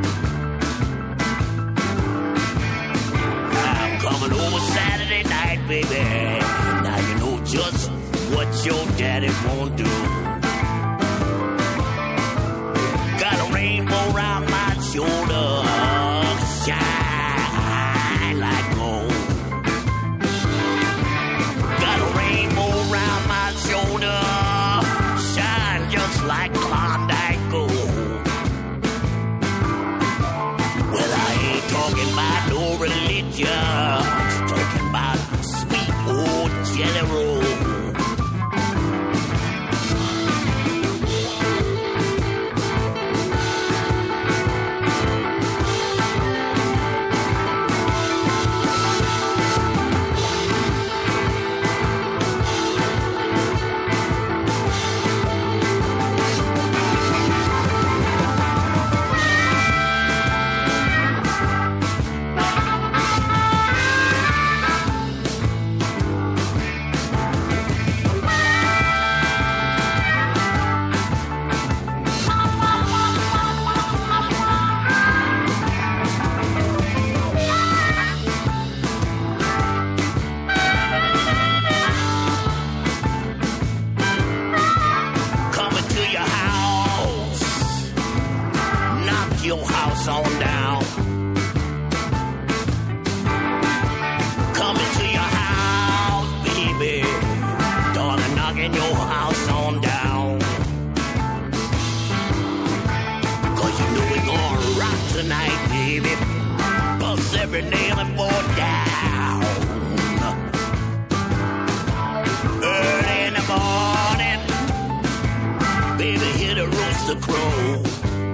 I'm coming over Saturday night, baby. Now you know just what your daddy won't do. Got a rainbow round my shoulder, shine like gold. Got a rainbow round my shoulder, shine just like Klondike gold. Well, I ain't talking about no religion, I'm talking about sweet old jelly roll. every nail and fall down. Early in the morning, baby, hear the rooster crow.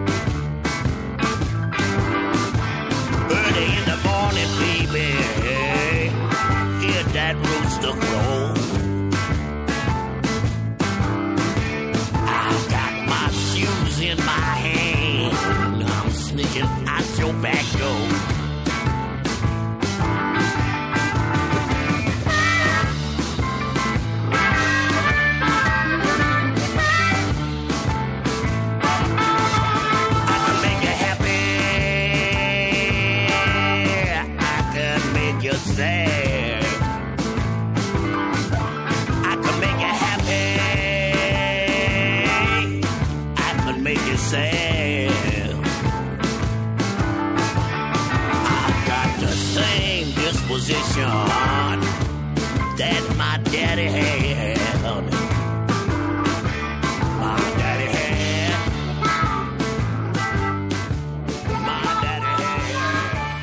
Early in the morning, baby, hear that rooster crow. I've got my shoes in my hand. I'm sneaking out your back door. Sad. I can make you happy. I can make you sad. I've got the same disposition that my daddy had. My daddy had. My daddy had.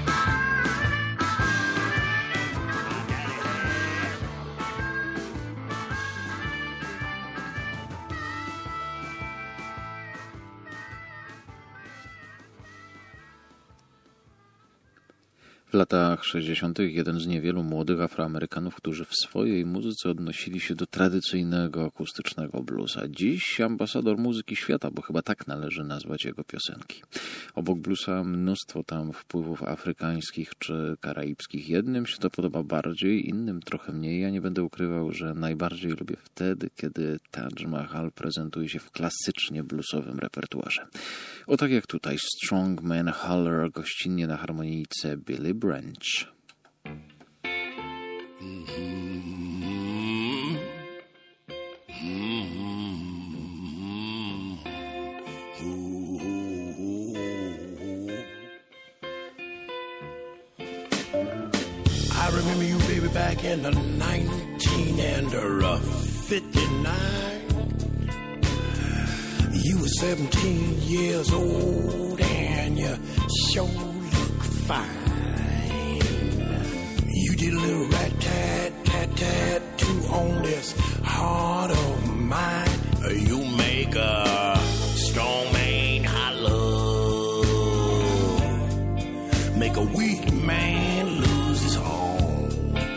W latach sześćdziesiątych jeden z niewielu młodych Afroamerykanów, którzy w swojej muzyce odnosili się do tradycyjnego akustycznego bluesa. Dziś ambasador muzyki świata, bo chyba tak należy nazwać jego piosenki. Obok bluesa mnóstwo tam wpływów afrykańskich czy karaibskich. Jednym się to podoba bardziej, innym trochę mniej. Ja nie będę ukrywał, że najbardziej lubię wtedy, kiedy Taj Mahal prezentuje się w klasycznie bluesowym repertuarze. O tak jak tutaj Strong Man Holler gościnnie na harmonijce Billy Branch. I remember you, baby, back in the nineteen and uh, fifty-nine. You were seventeen years old and you sure look fine. You did a little rat-tat-tat-tattoo on this heart of mine. You make a strong man holler, make a weak man lose his home.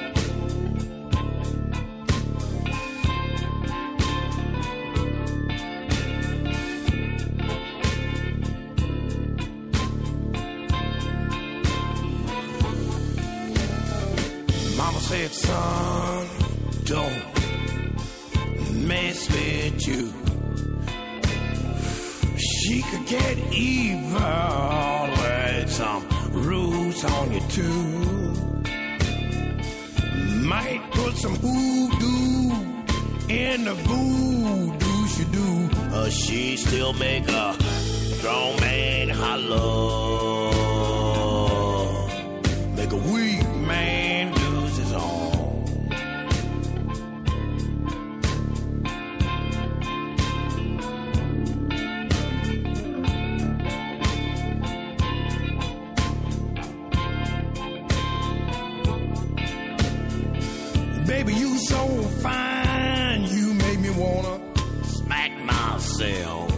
Mama said, son, don't mess with you. She could get evil with some roots on you too. Might put some hoodoo in the voodoo she do. Uh, she still make a strong man holler, make a weak man lose his own. Baby, you so fine, you make me wanna smack myself.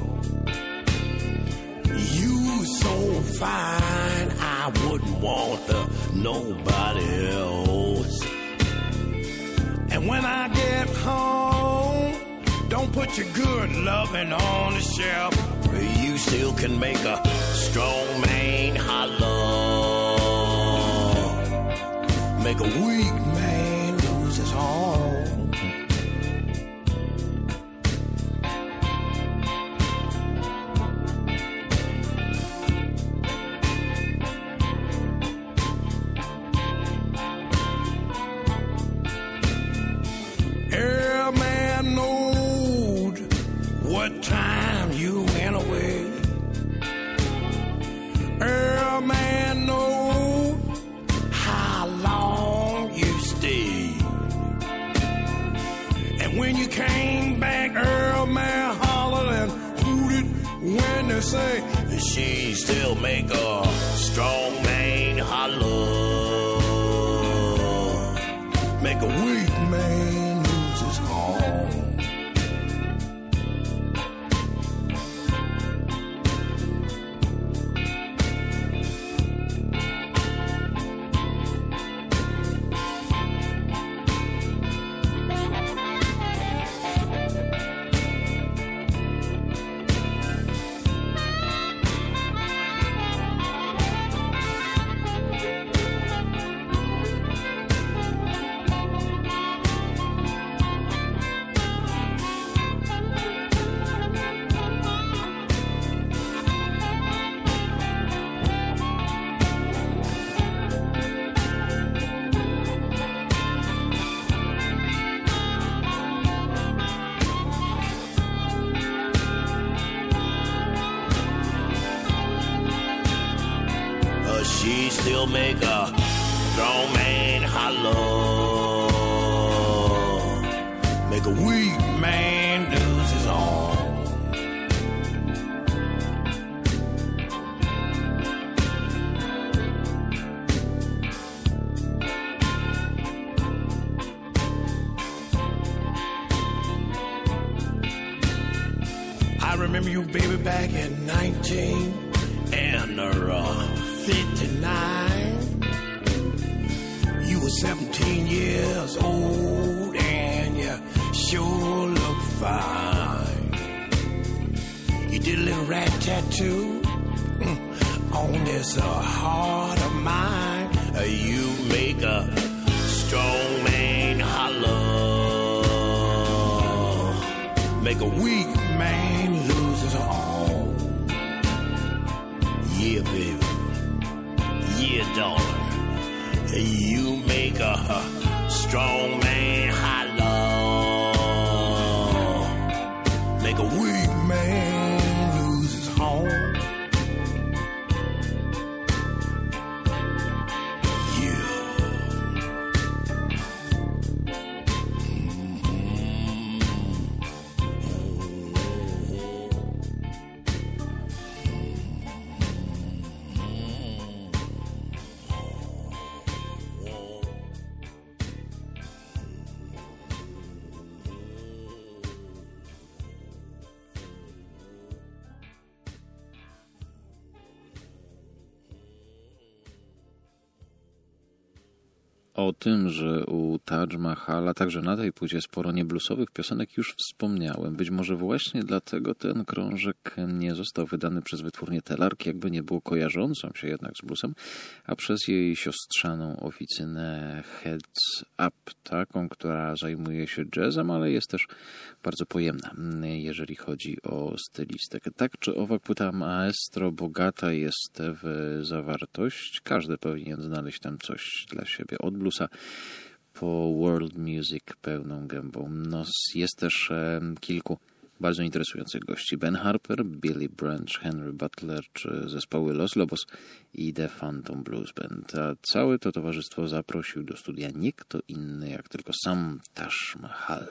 You so fine, I wouldn't want the, nobody else. And when I get home, don't put your good loving on the shelf. You still can make a strong man holler, make a weak man lose his home. Every man knowed what time you went away. Every man knows how long you stayed. And when you came back, Earl man hollered and hooted when they say she still make a strong man holler. still make a strong man hollow. Make a weak man lose his arm. I remember you, baby, back in nineteen fifty-nine. You were seventeen years old and you sure look fine. You did a little rat tattoo mm, on this uh, heart of mine. Uh, you make a strong man hollow. Make a weak man lose his arm. Yeah, baby. Yeah, darling. You make a strong man hollow. Make a weak man lose his home. Yeah. O tym, że u Taj Mahala także na tej płycie sporo niebluesowych piosenek już wspomniałem. Być może właśnie dlatego ten krążek nie został wydany przez wytwórnię Telark, jakby nie było kojarzącą się jednak z bluesem, a przez jej siostrzaną oficynę Heads Up, taką, która zajmuje się jazzem, ale jest też bardzo pojemna, jeżeli chodzi o stylistykę. Tak czy owak, płyta Maestro bogata jest w zawartość. Każdy powinien znaleźć tam coś dla siebie. Od bluesa po world music pełną gębą. No, jest też e, kilku bardzo interesujących gości. Ben Harper, Billy Branch, Henry Butler czy zespoły Los Lobos i The Phantom Blues Band. A całe to towarzystwo zaprosił do studia nie kto inny jak tylko sam Taj Mahal.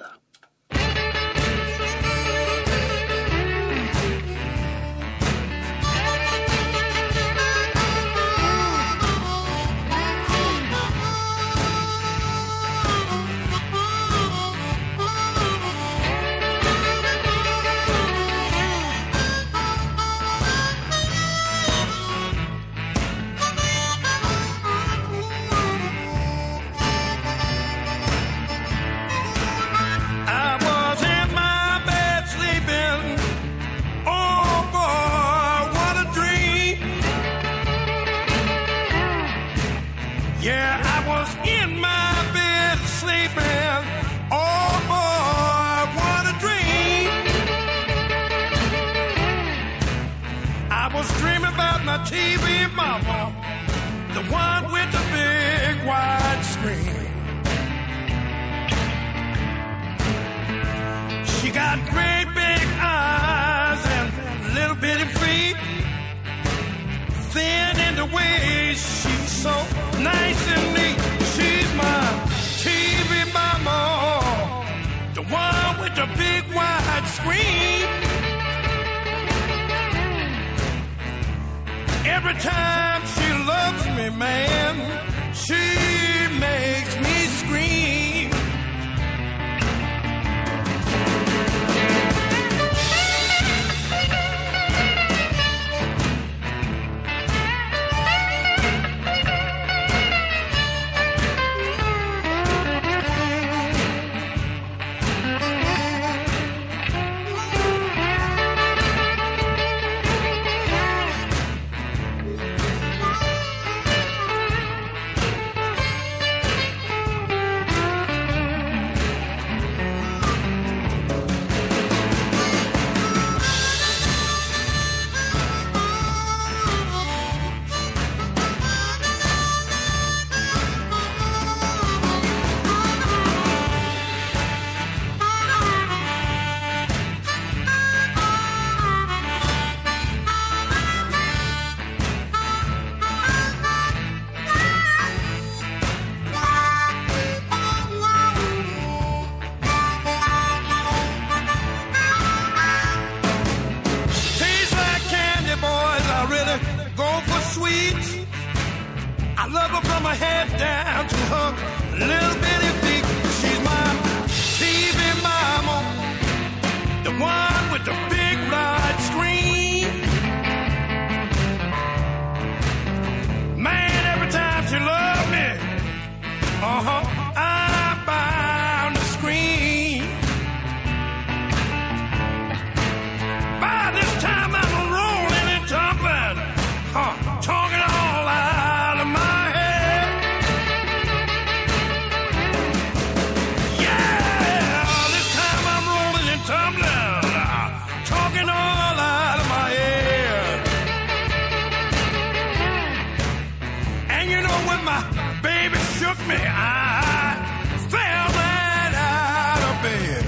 T V mama, the one with the big wide screen. She got great big eyes and little bitty feet, thin in the waist, she's so nice and neat. She's my T V mama, the one with the big wide screen. Every time she loves me, man, she makes me scream. I love her from her head down to her little bitty feet. She's my T V mama, the one with the big large screen. Man, every time she loved me, uh-huh, I'm bound to scream. By this time I'm rolling and tumbling, huh, talking all out of my head. Yeah, this time I'm rolling and tumbling, talking all out of my head. And you know when my baby shook me, I fell right out of bed.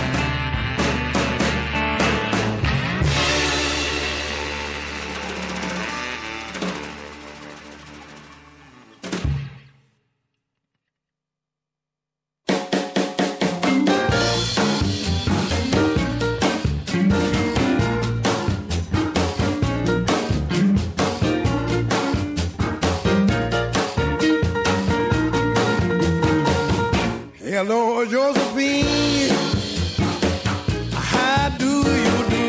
Hello, Josephine, how do you do?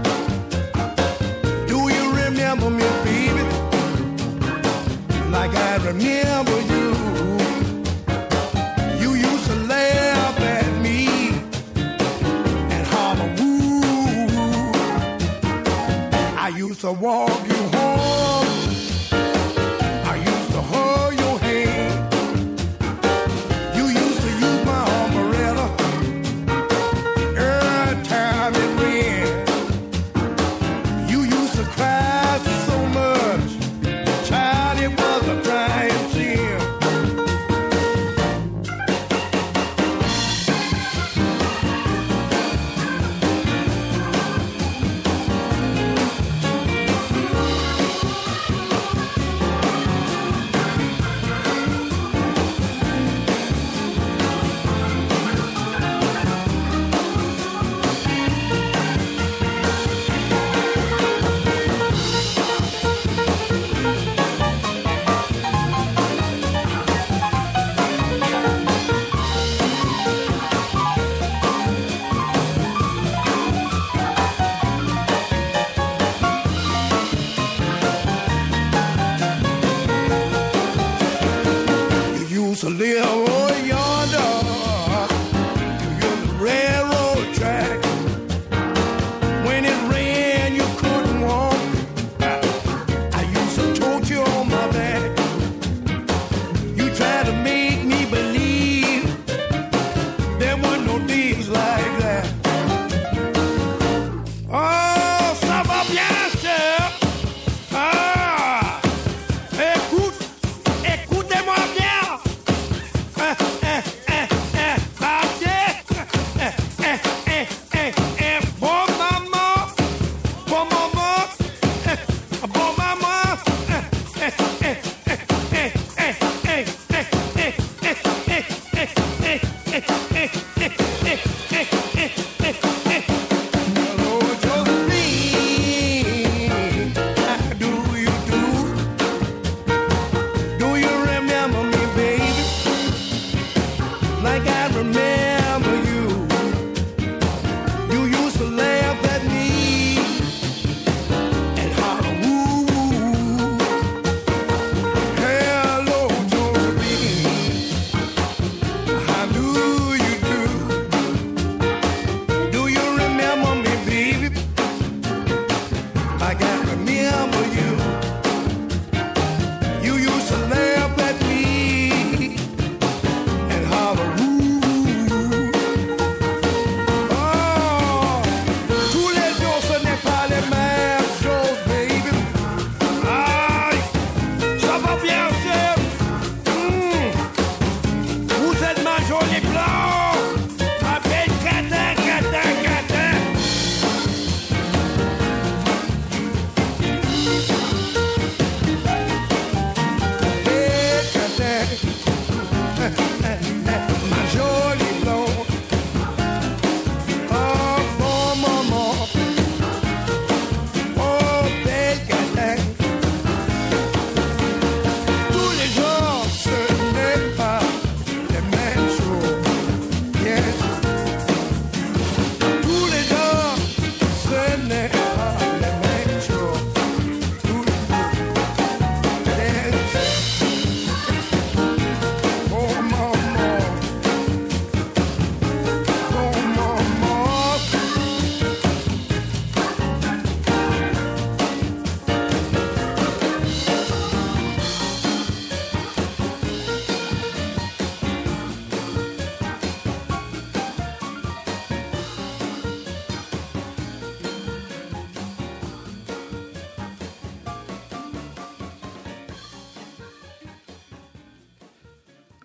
Do you remember me, baby, like I remember you? You used to laugh at me and holler, woo. I used to walk you home, I used to hold your hand.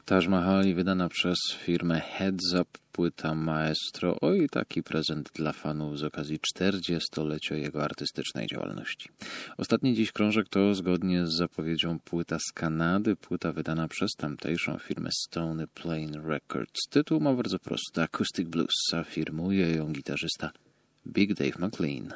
Taj Mahal i wydana przez firmę Heads Up płyta Maestro. Oj, taki prezent dla fanów z okazji czterdziestolecia jego artystycznej działalności. Ostatni dziś krążek to zgodnie z zapowiedzią płyta z Kanady, płyta wydana przez tamtejszą firmę Stony Plain Records. Tytuł ma bardzo prosty, Acoustic Blues, a firmuje ją gitarzysta Big Dave McLean.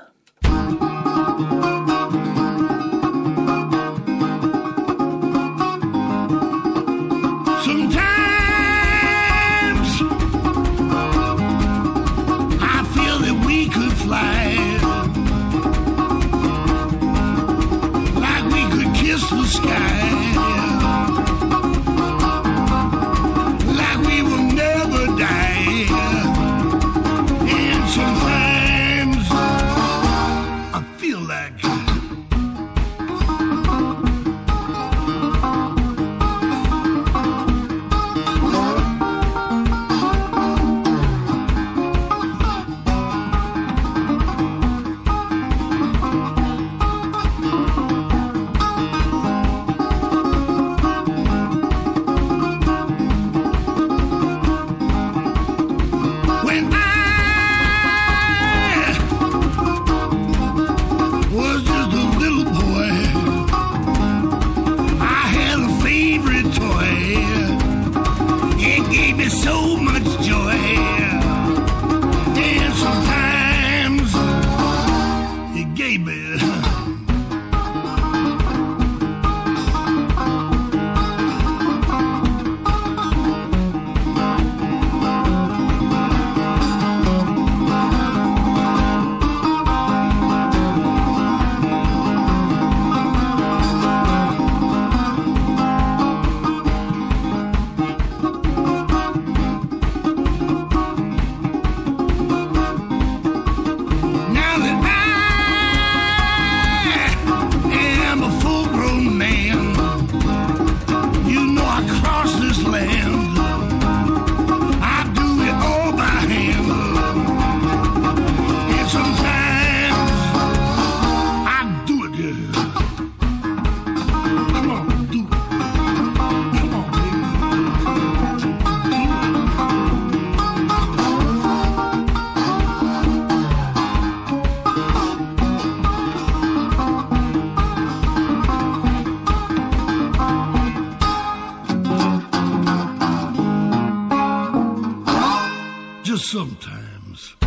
Sometimes.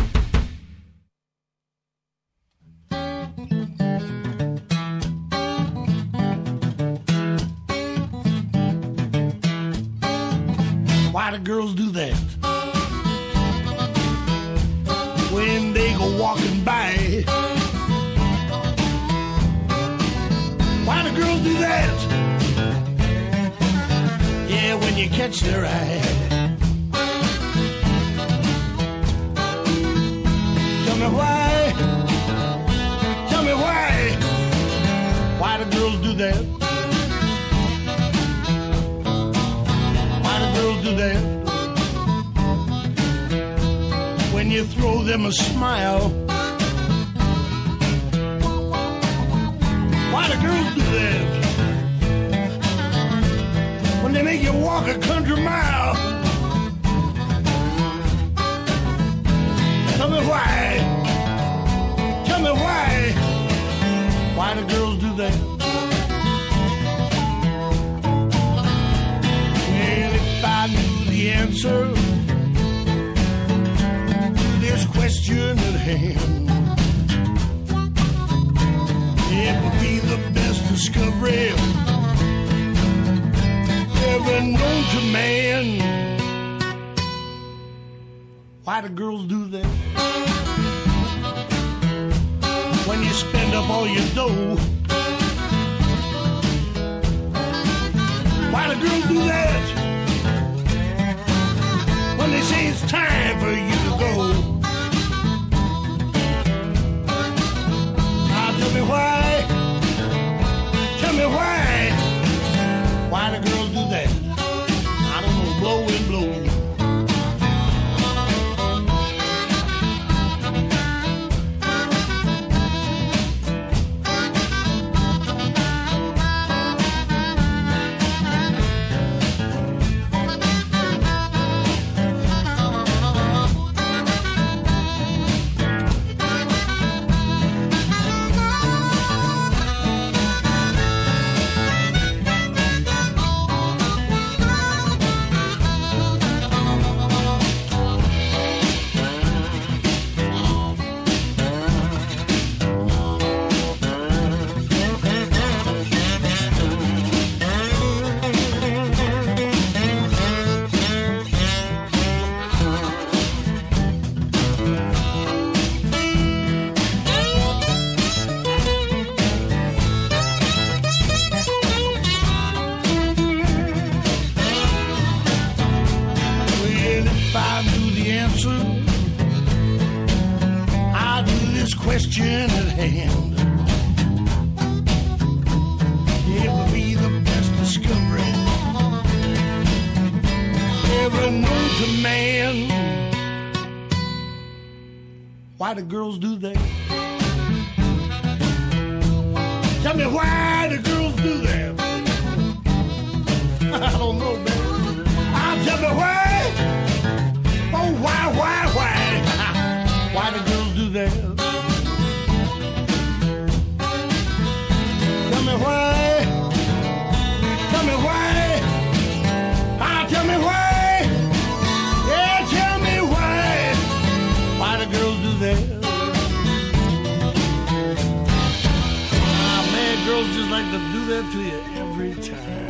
Why do girls do that? When they go walking by. Why do girls do that? Yeah, when you catch their eye. Tell me why, tell me why, why do girls do that? Why do girls do that? When you throw them a smile. Why do girls do that? When they make you walk a country mile. Tell me why. Tell me why. Why do girls do that? Well, if I knew the answer to this question at hand, it would be the best discovery ever known to man. Why do girls do that? When you spend up all your dough. Why do girls do that? When they say it's time for you to go. Now tell me why. Tell me why. Why do girls do that? I don't know, blow and blow. hand. It will be the best discovery ever known to man. Why do girls do that? Tell me why do girls do that? I don't know, baby. I'll tell me why. Oh, why, why, why? Why do girls do that? Tell me why. Tell me why. Ah, tell me why. Yeah, tell me why. Why do girls do that? Ah, man, girls just like to do that to you every time.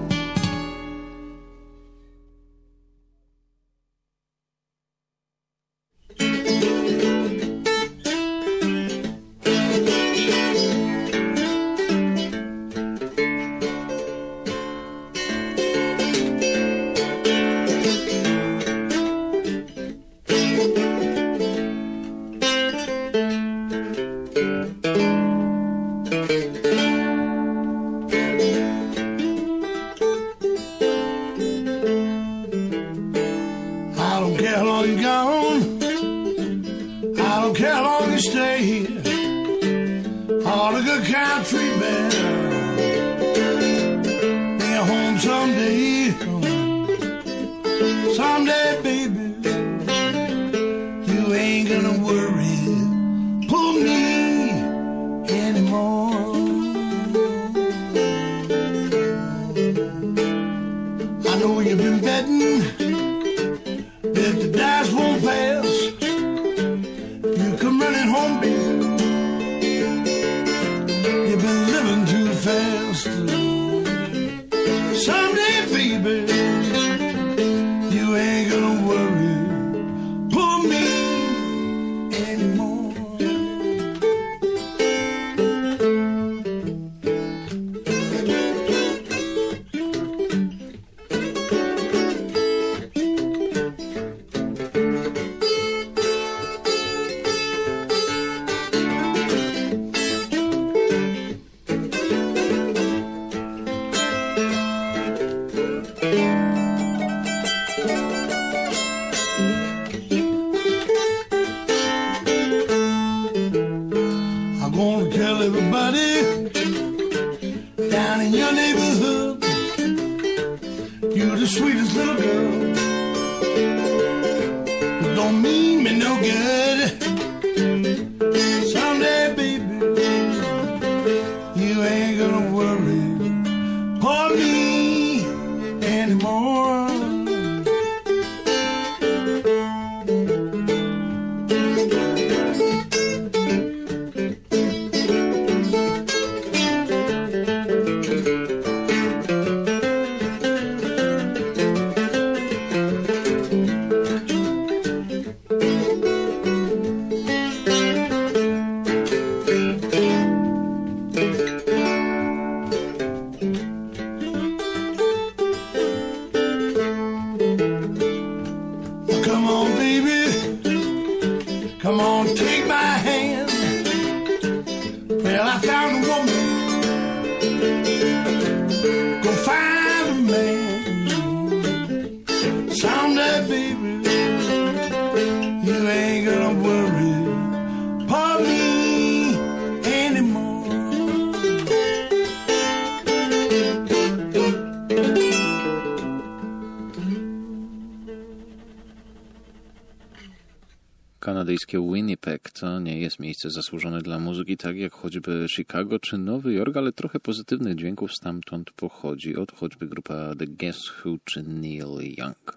Kanadyjskie Winnipeg to nie jest miejsce zasłużone dla muzyki, tak jak choćby Chicago czy Nowy Jork, ale trochę pozytywnych dźwięków stamtąd pochodzi, od choćby grupa The Guess Who czy Neil Young.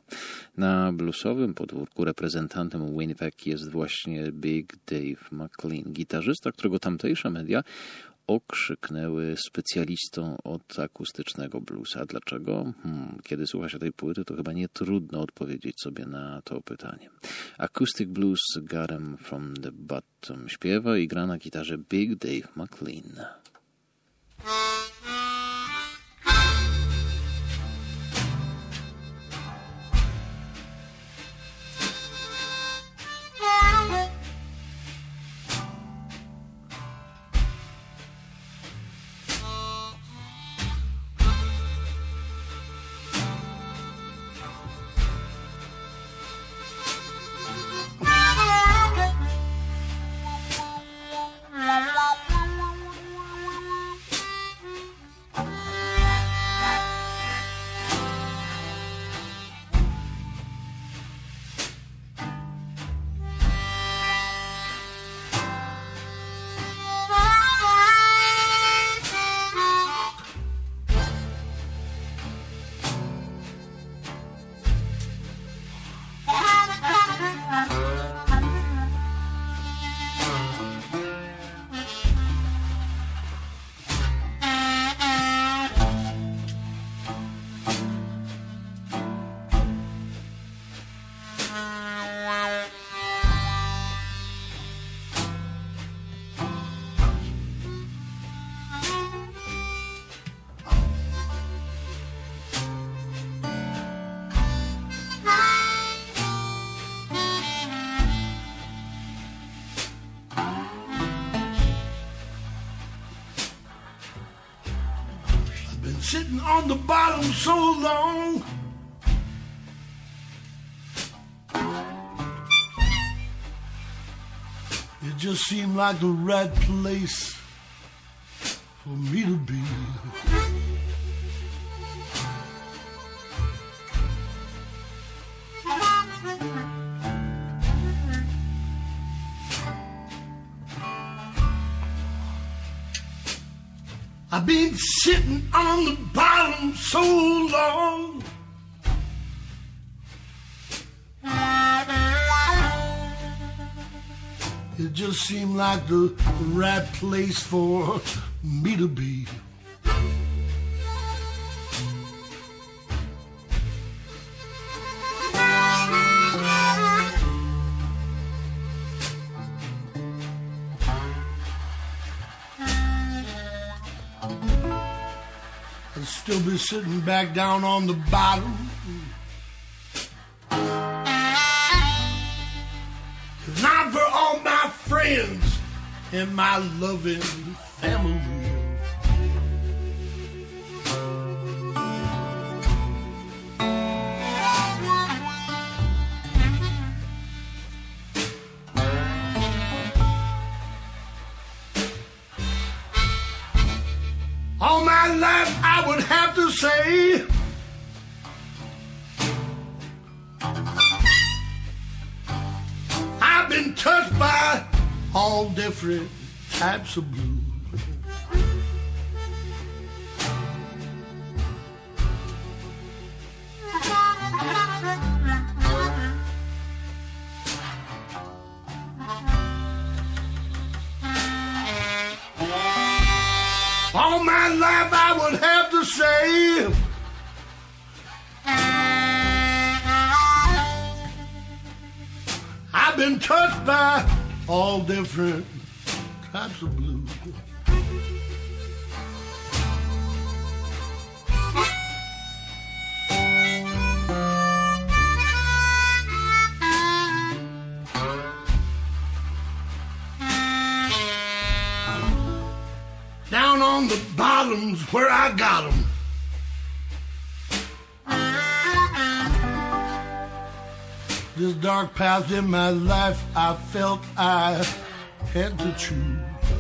Na bluesowym podwórku reprezentantem Winnipeg jest właśnie Big Dave McLean, gitarzysta, którego tamtejsze media okrzyknęły specjalistą od akustycznego bluesa. Dlaczego? Hmm, kiedy słucha się tej płyty, to chyba nie trudno odpowiedzieć sobie na to pytanie. Acoustic Blues Got 'em from the Bottom śpiewa i gra na gitarze Big Dave McLean. sitting on the bottom so long. It just seemed like the right place for me to be. I've been sitting on the bottom so long. It just seemed like the right place for me to be. I'd still be sitting back down on the bottom. If not for all my friends and my loving family. All my life I would have to say I've been touched by all different types of blues. All my life I would have to say I've been touched by all different types of blues. Down on the bottoms where I got 'em. This dark path in my life I felt I had to choose.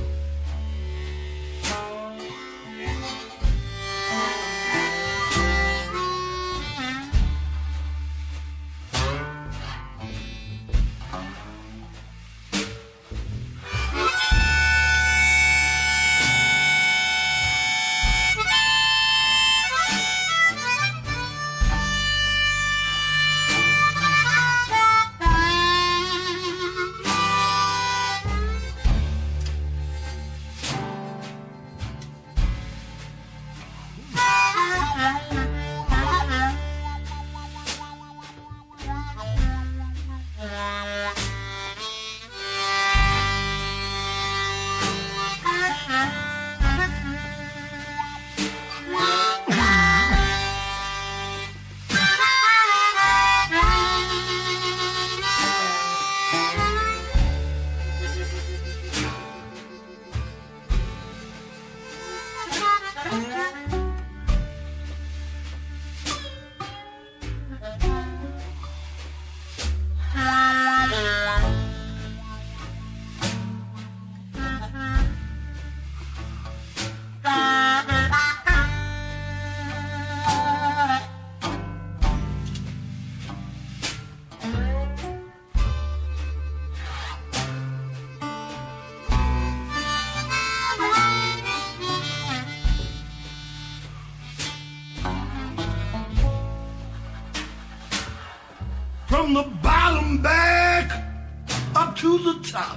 From the bottom back up to the top.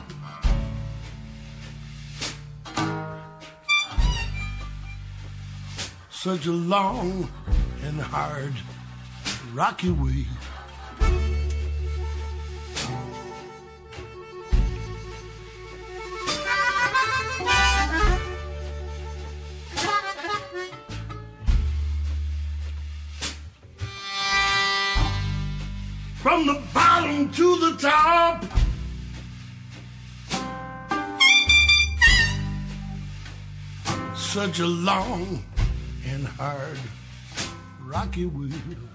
Such a long and hard rocky way. From the bottom to the top. Such a long and hard rocky wheel.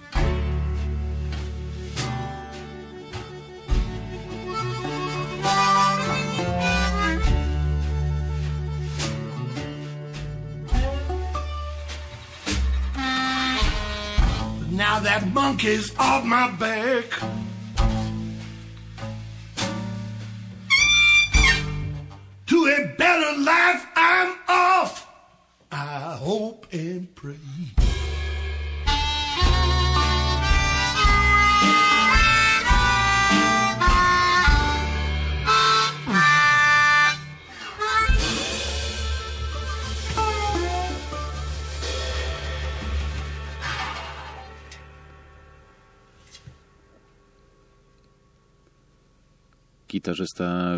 Now that monkey's off my back, to a better life I'm off, I hope and pray. Gitarzysta...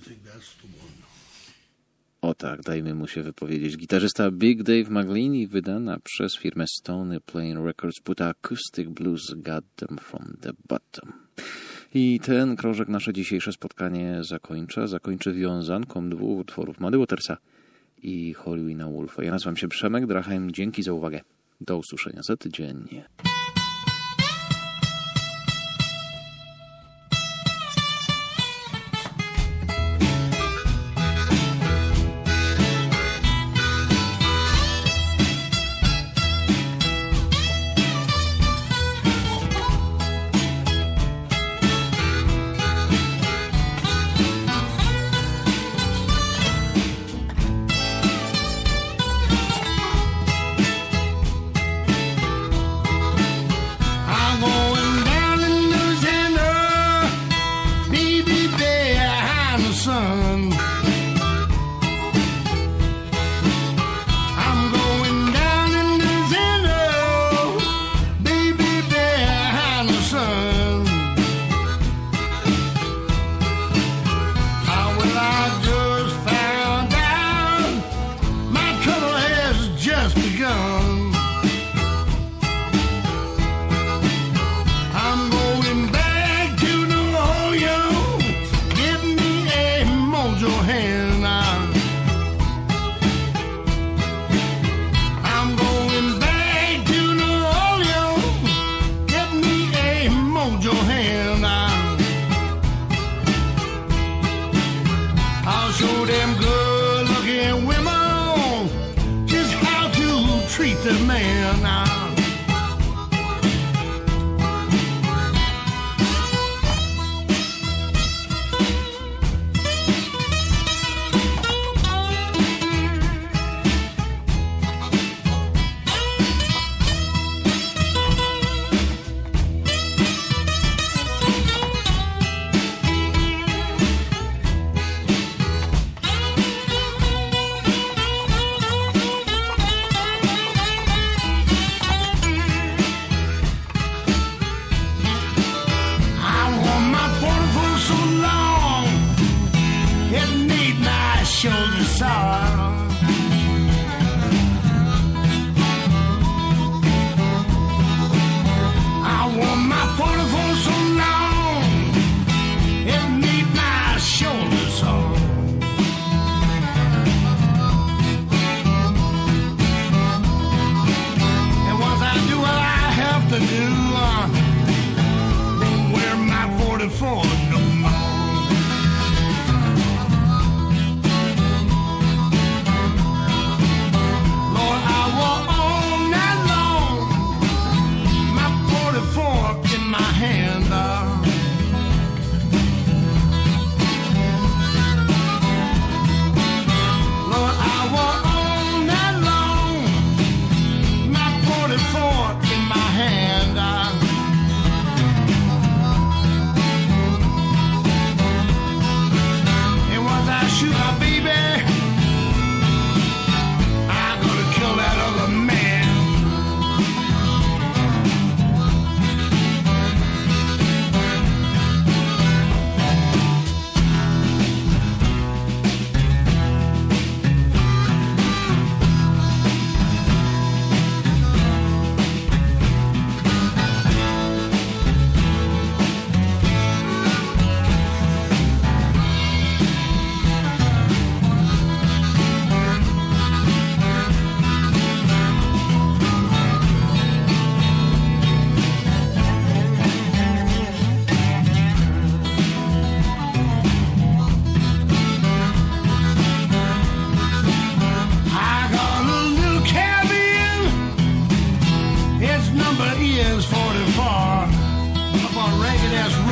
O tak, dajmy mu się wypowiedzieć. Gitarzysta Big Dave Maglini, wydana przez firmę Stony Plain Records, płyta Acoustic Blues Got Them From The Bottom. I ten krążek nasze dzisiejsze spotkanie zakończa. Zakończy wiązanką dwóch utworów Muddy Watersa i Halloween Wolfa. Ja nazywam się Przemek Drachheim. Dzięki za uwagę. Do usłyszenia za tydzień.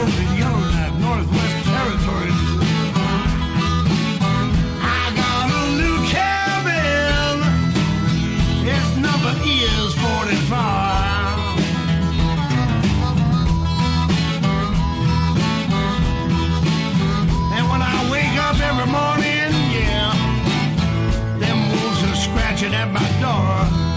in the Yellowknife, Northwest Territories. I got a little cabin. Its number is forty-five. And when I wake up every morning, yeah, them wolves are scratching at my door.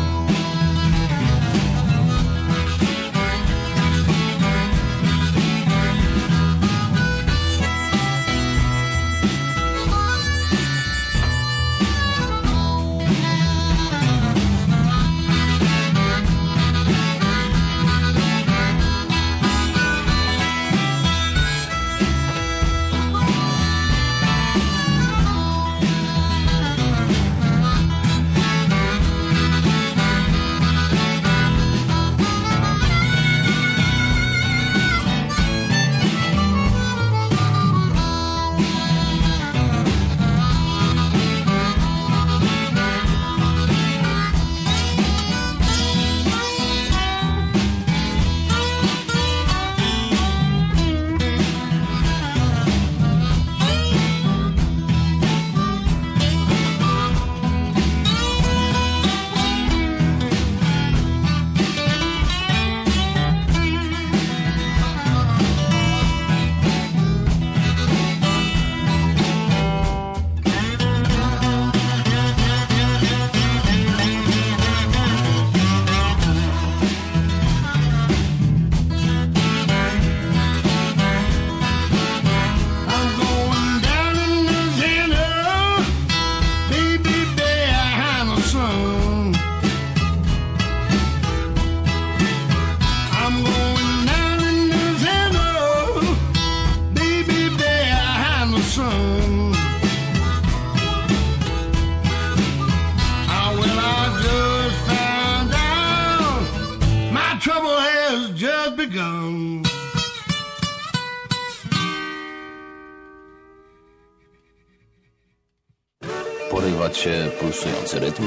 Porywa cię pulsujący rytm?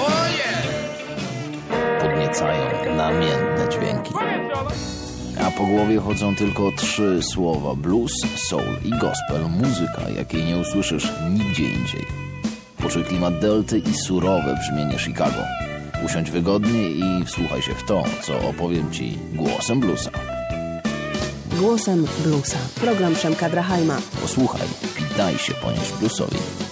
Podniecają namiętne dźwięki. A po głowie chodzą tylko trzy słowa: blues, soul i gospel. Muzyka, jakiej nie usłyszysz nigdzie indziej. Poczuj klimat delty i surowe brzmienie Chicago. Usiądź wygodnie i wsłuchaj się w to, co opowiem ci głosem bluesa. Głosem bluesa. Program Przemka Drachajma. Posłuchaj i daj się ponieść bluesowi.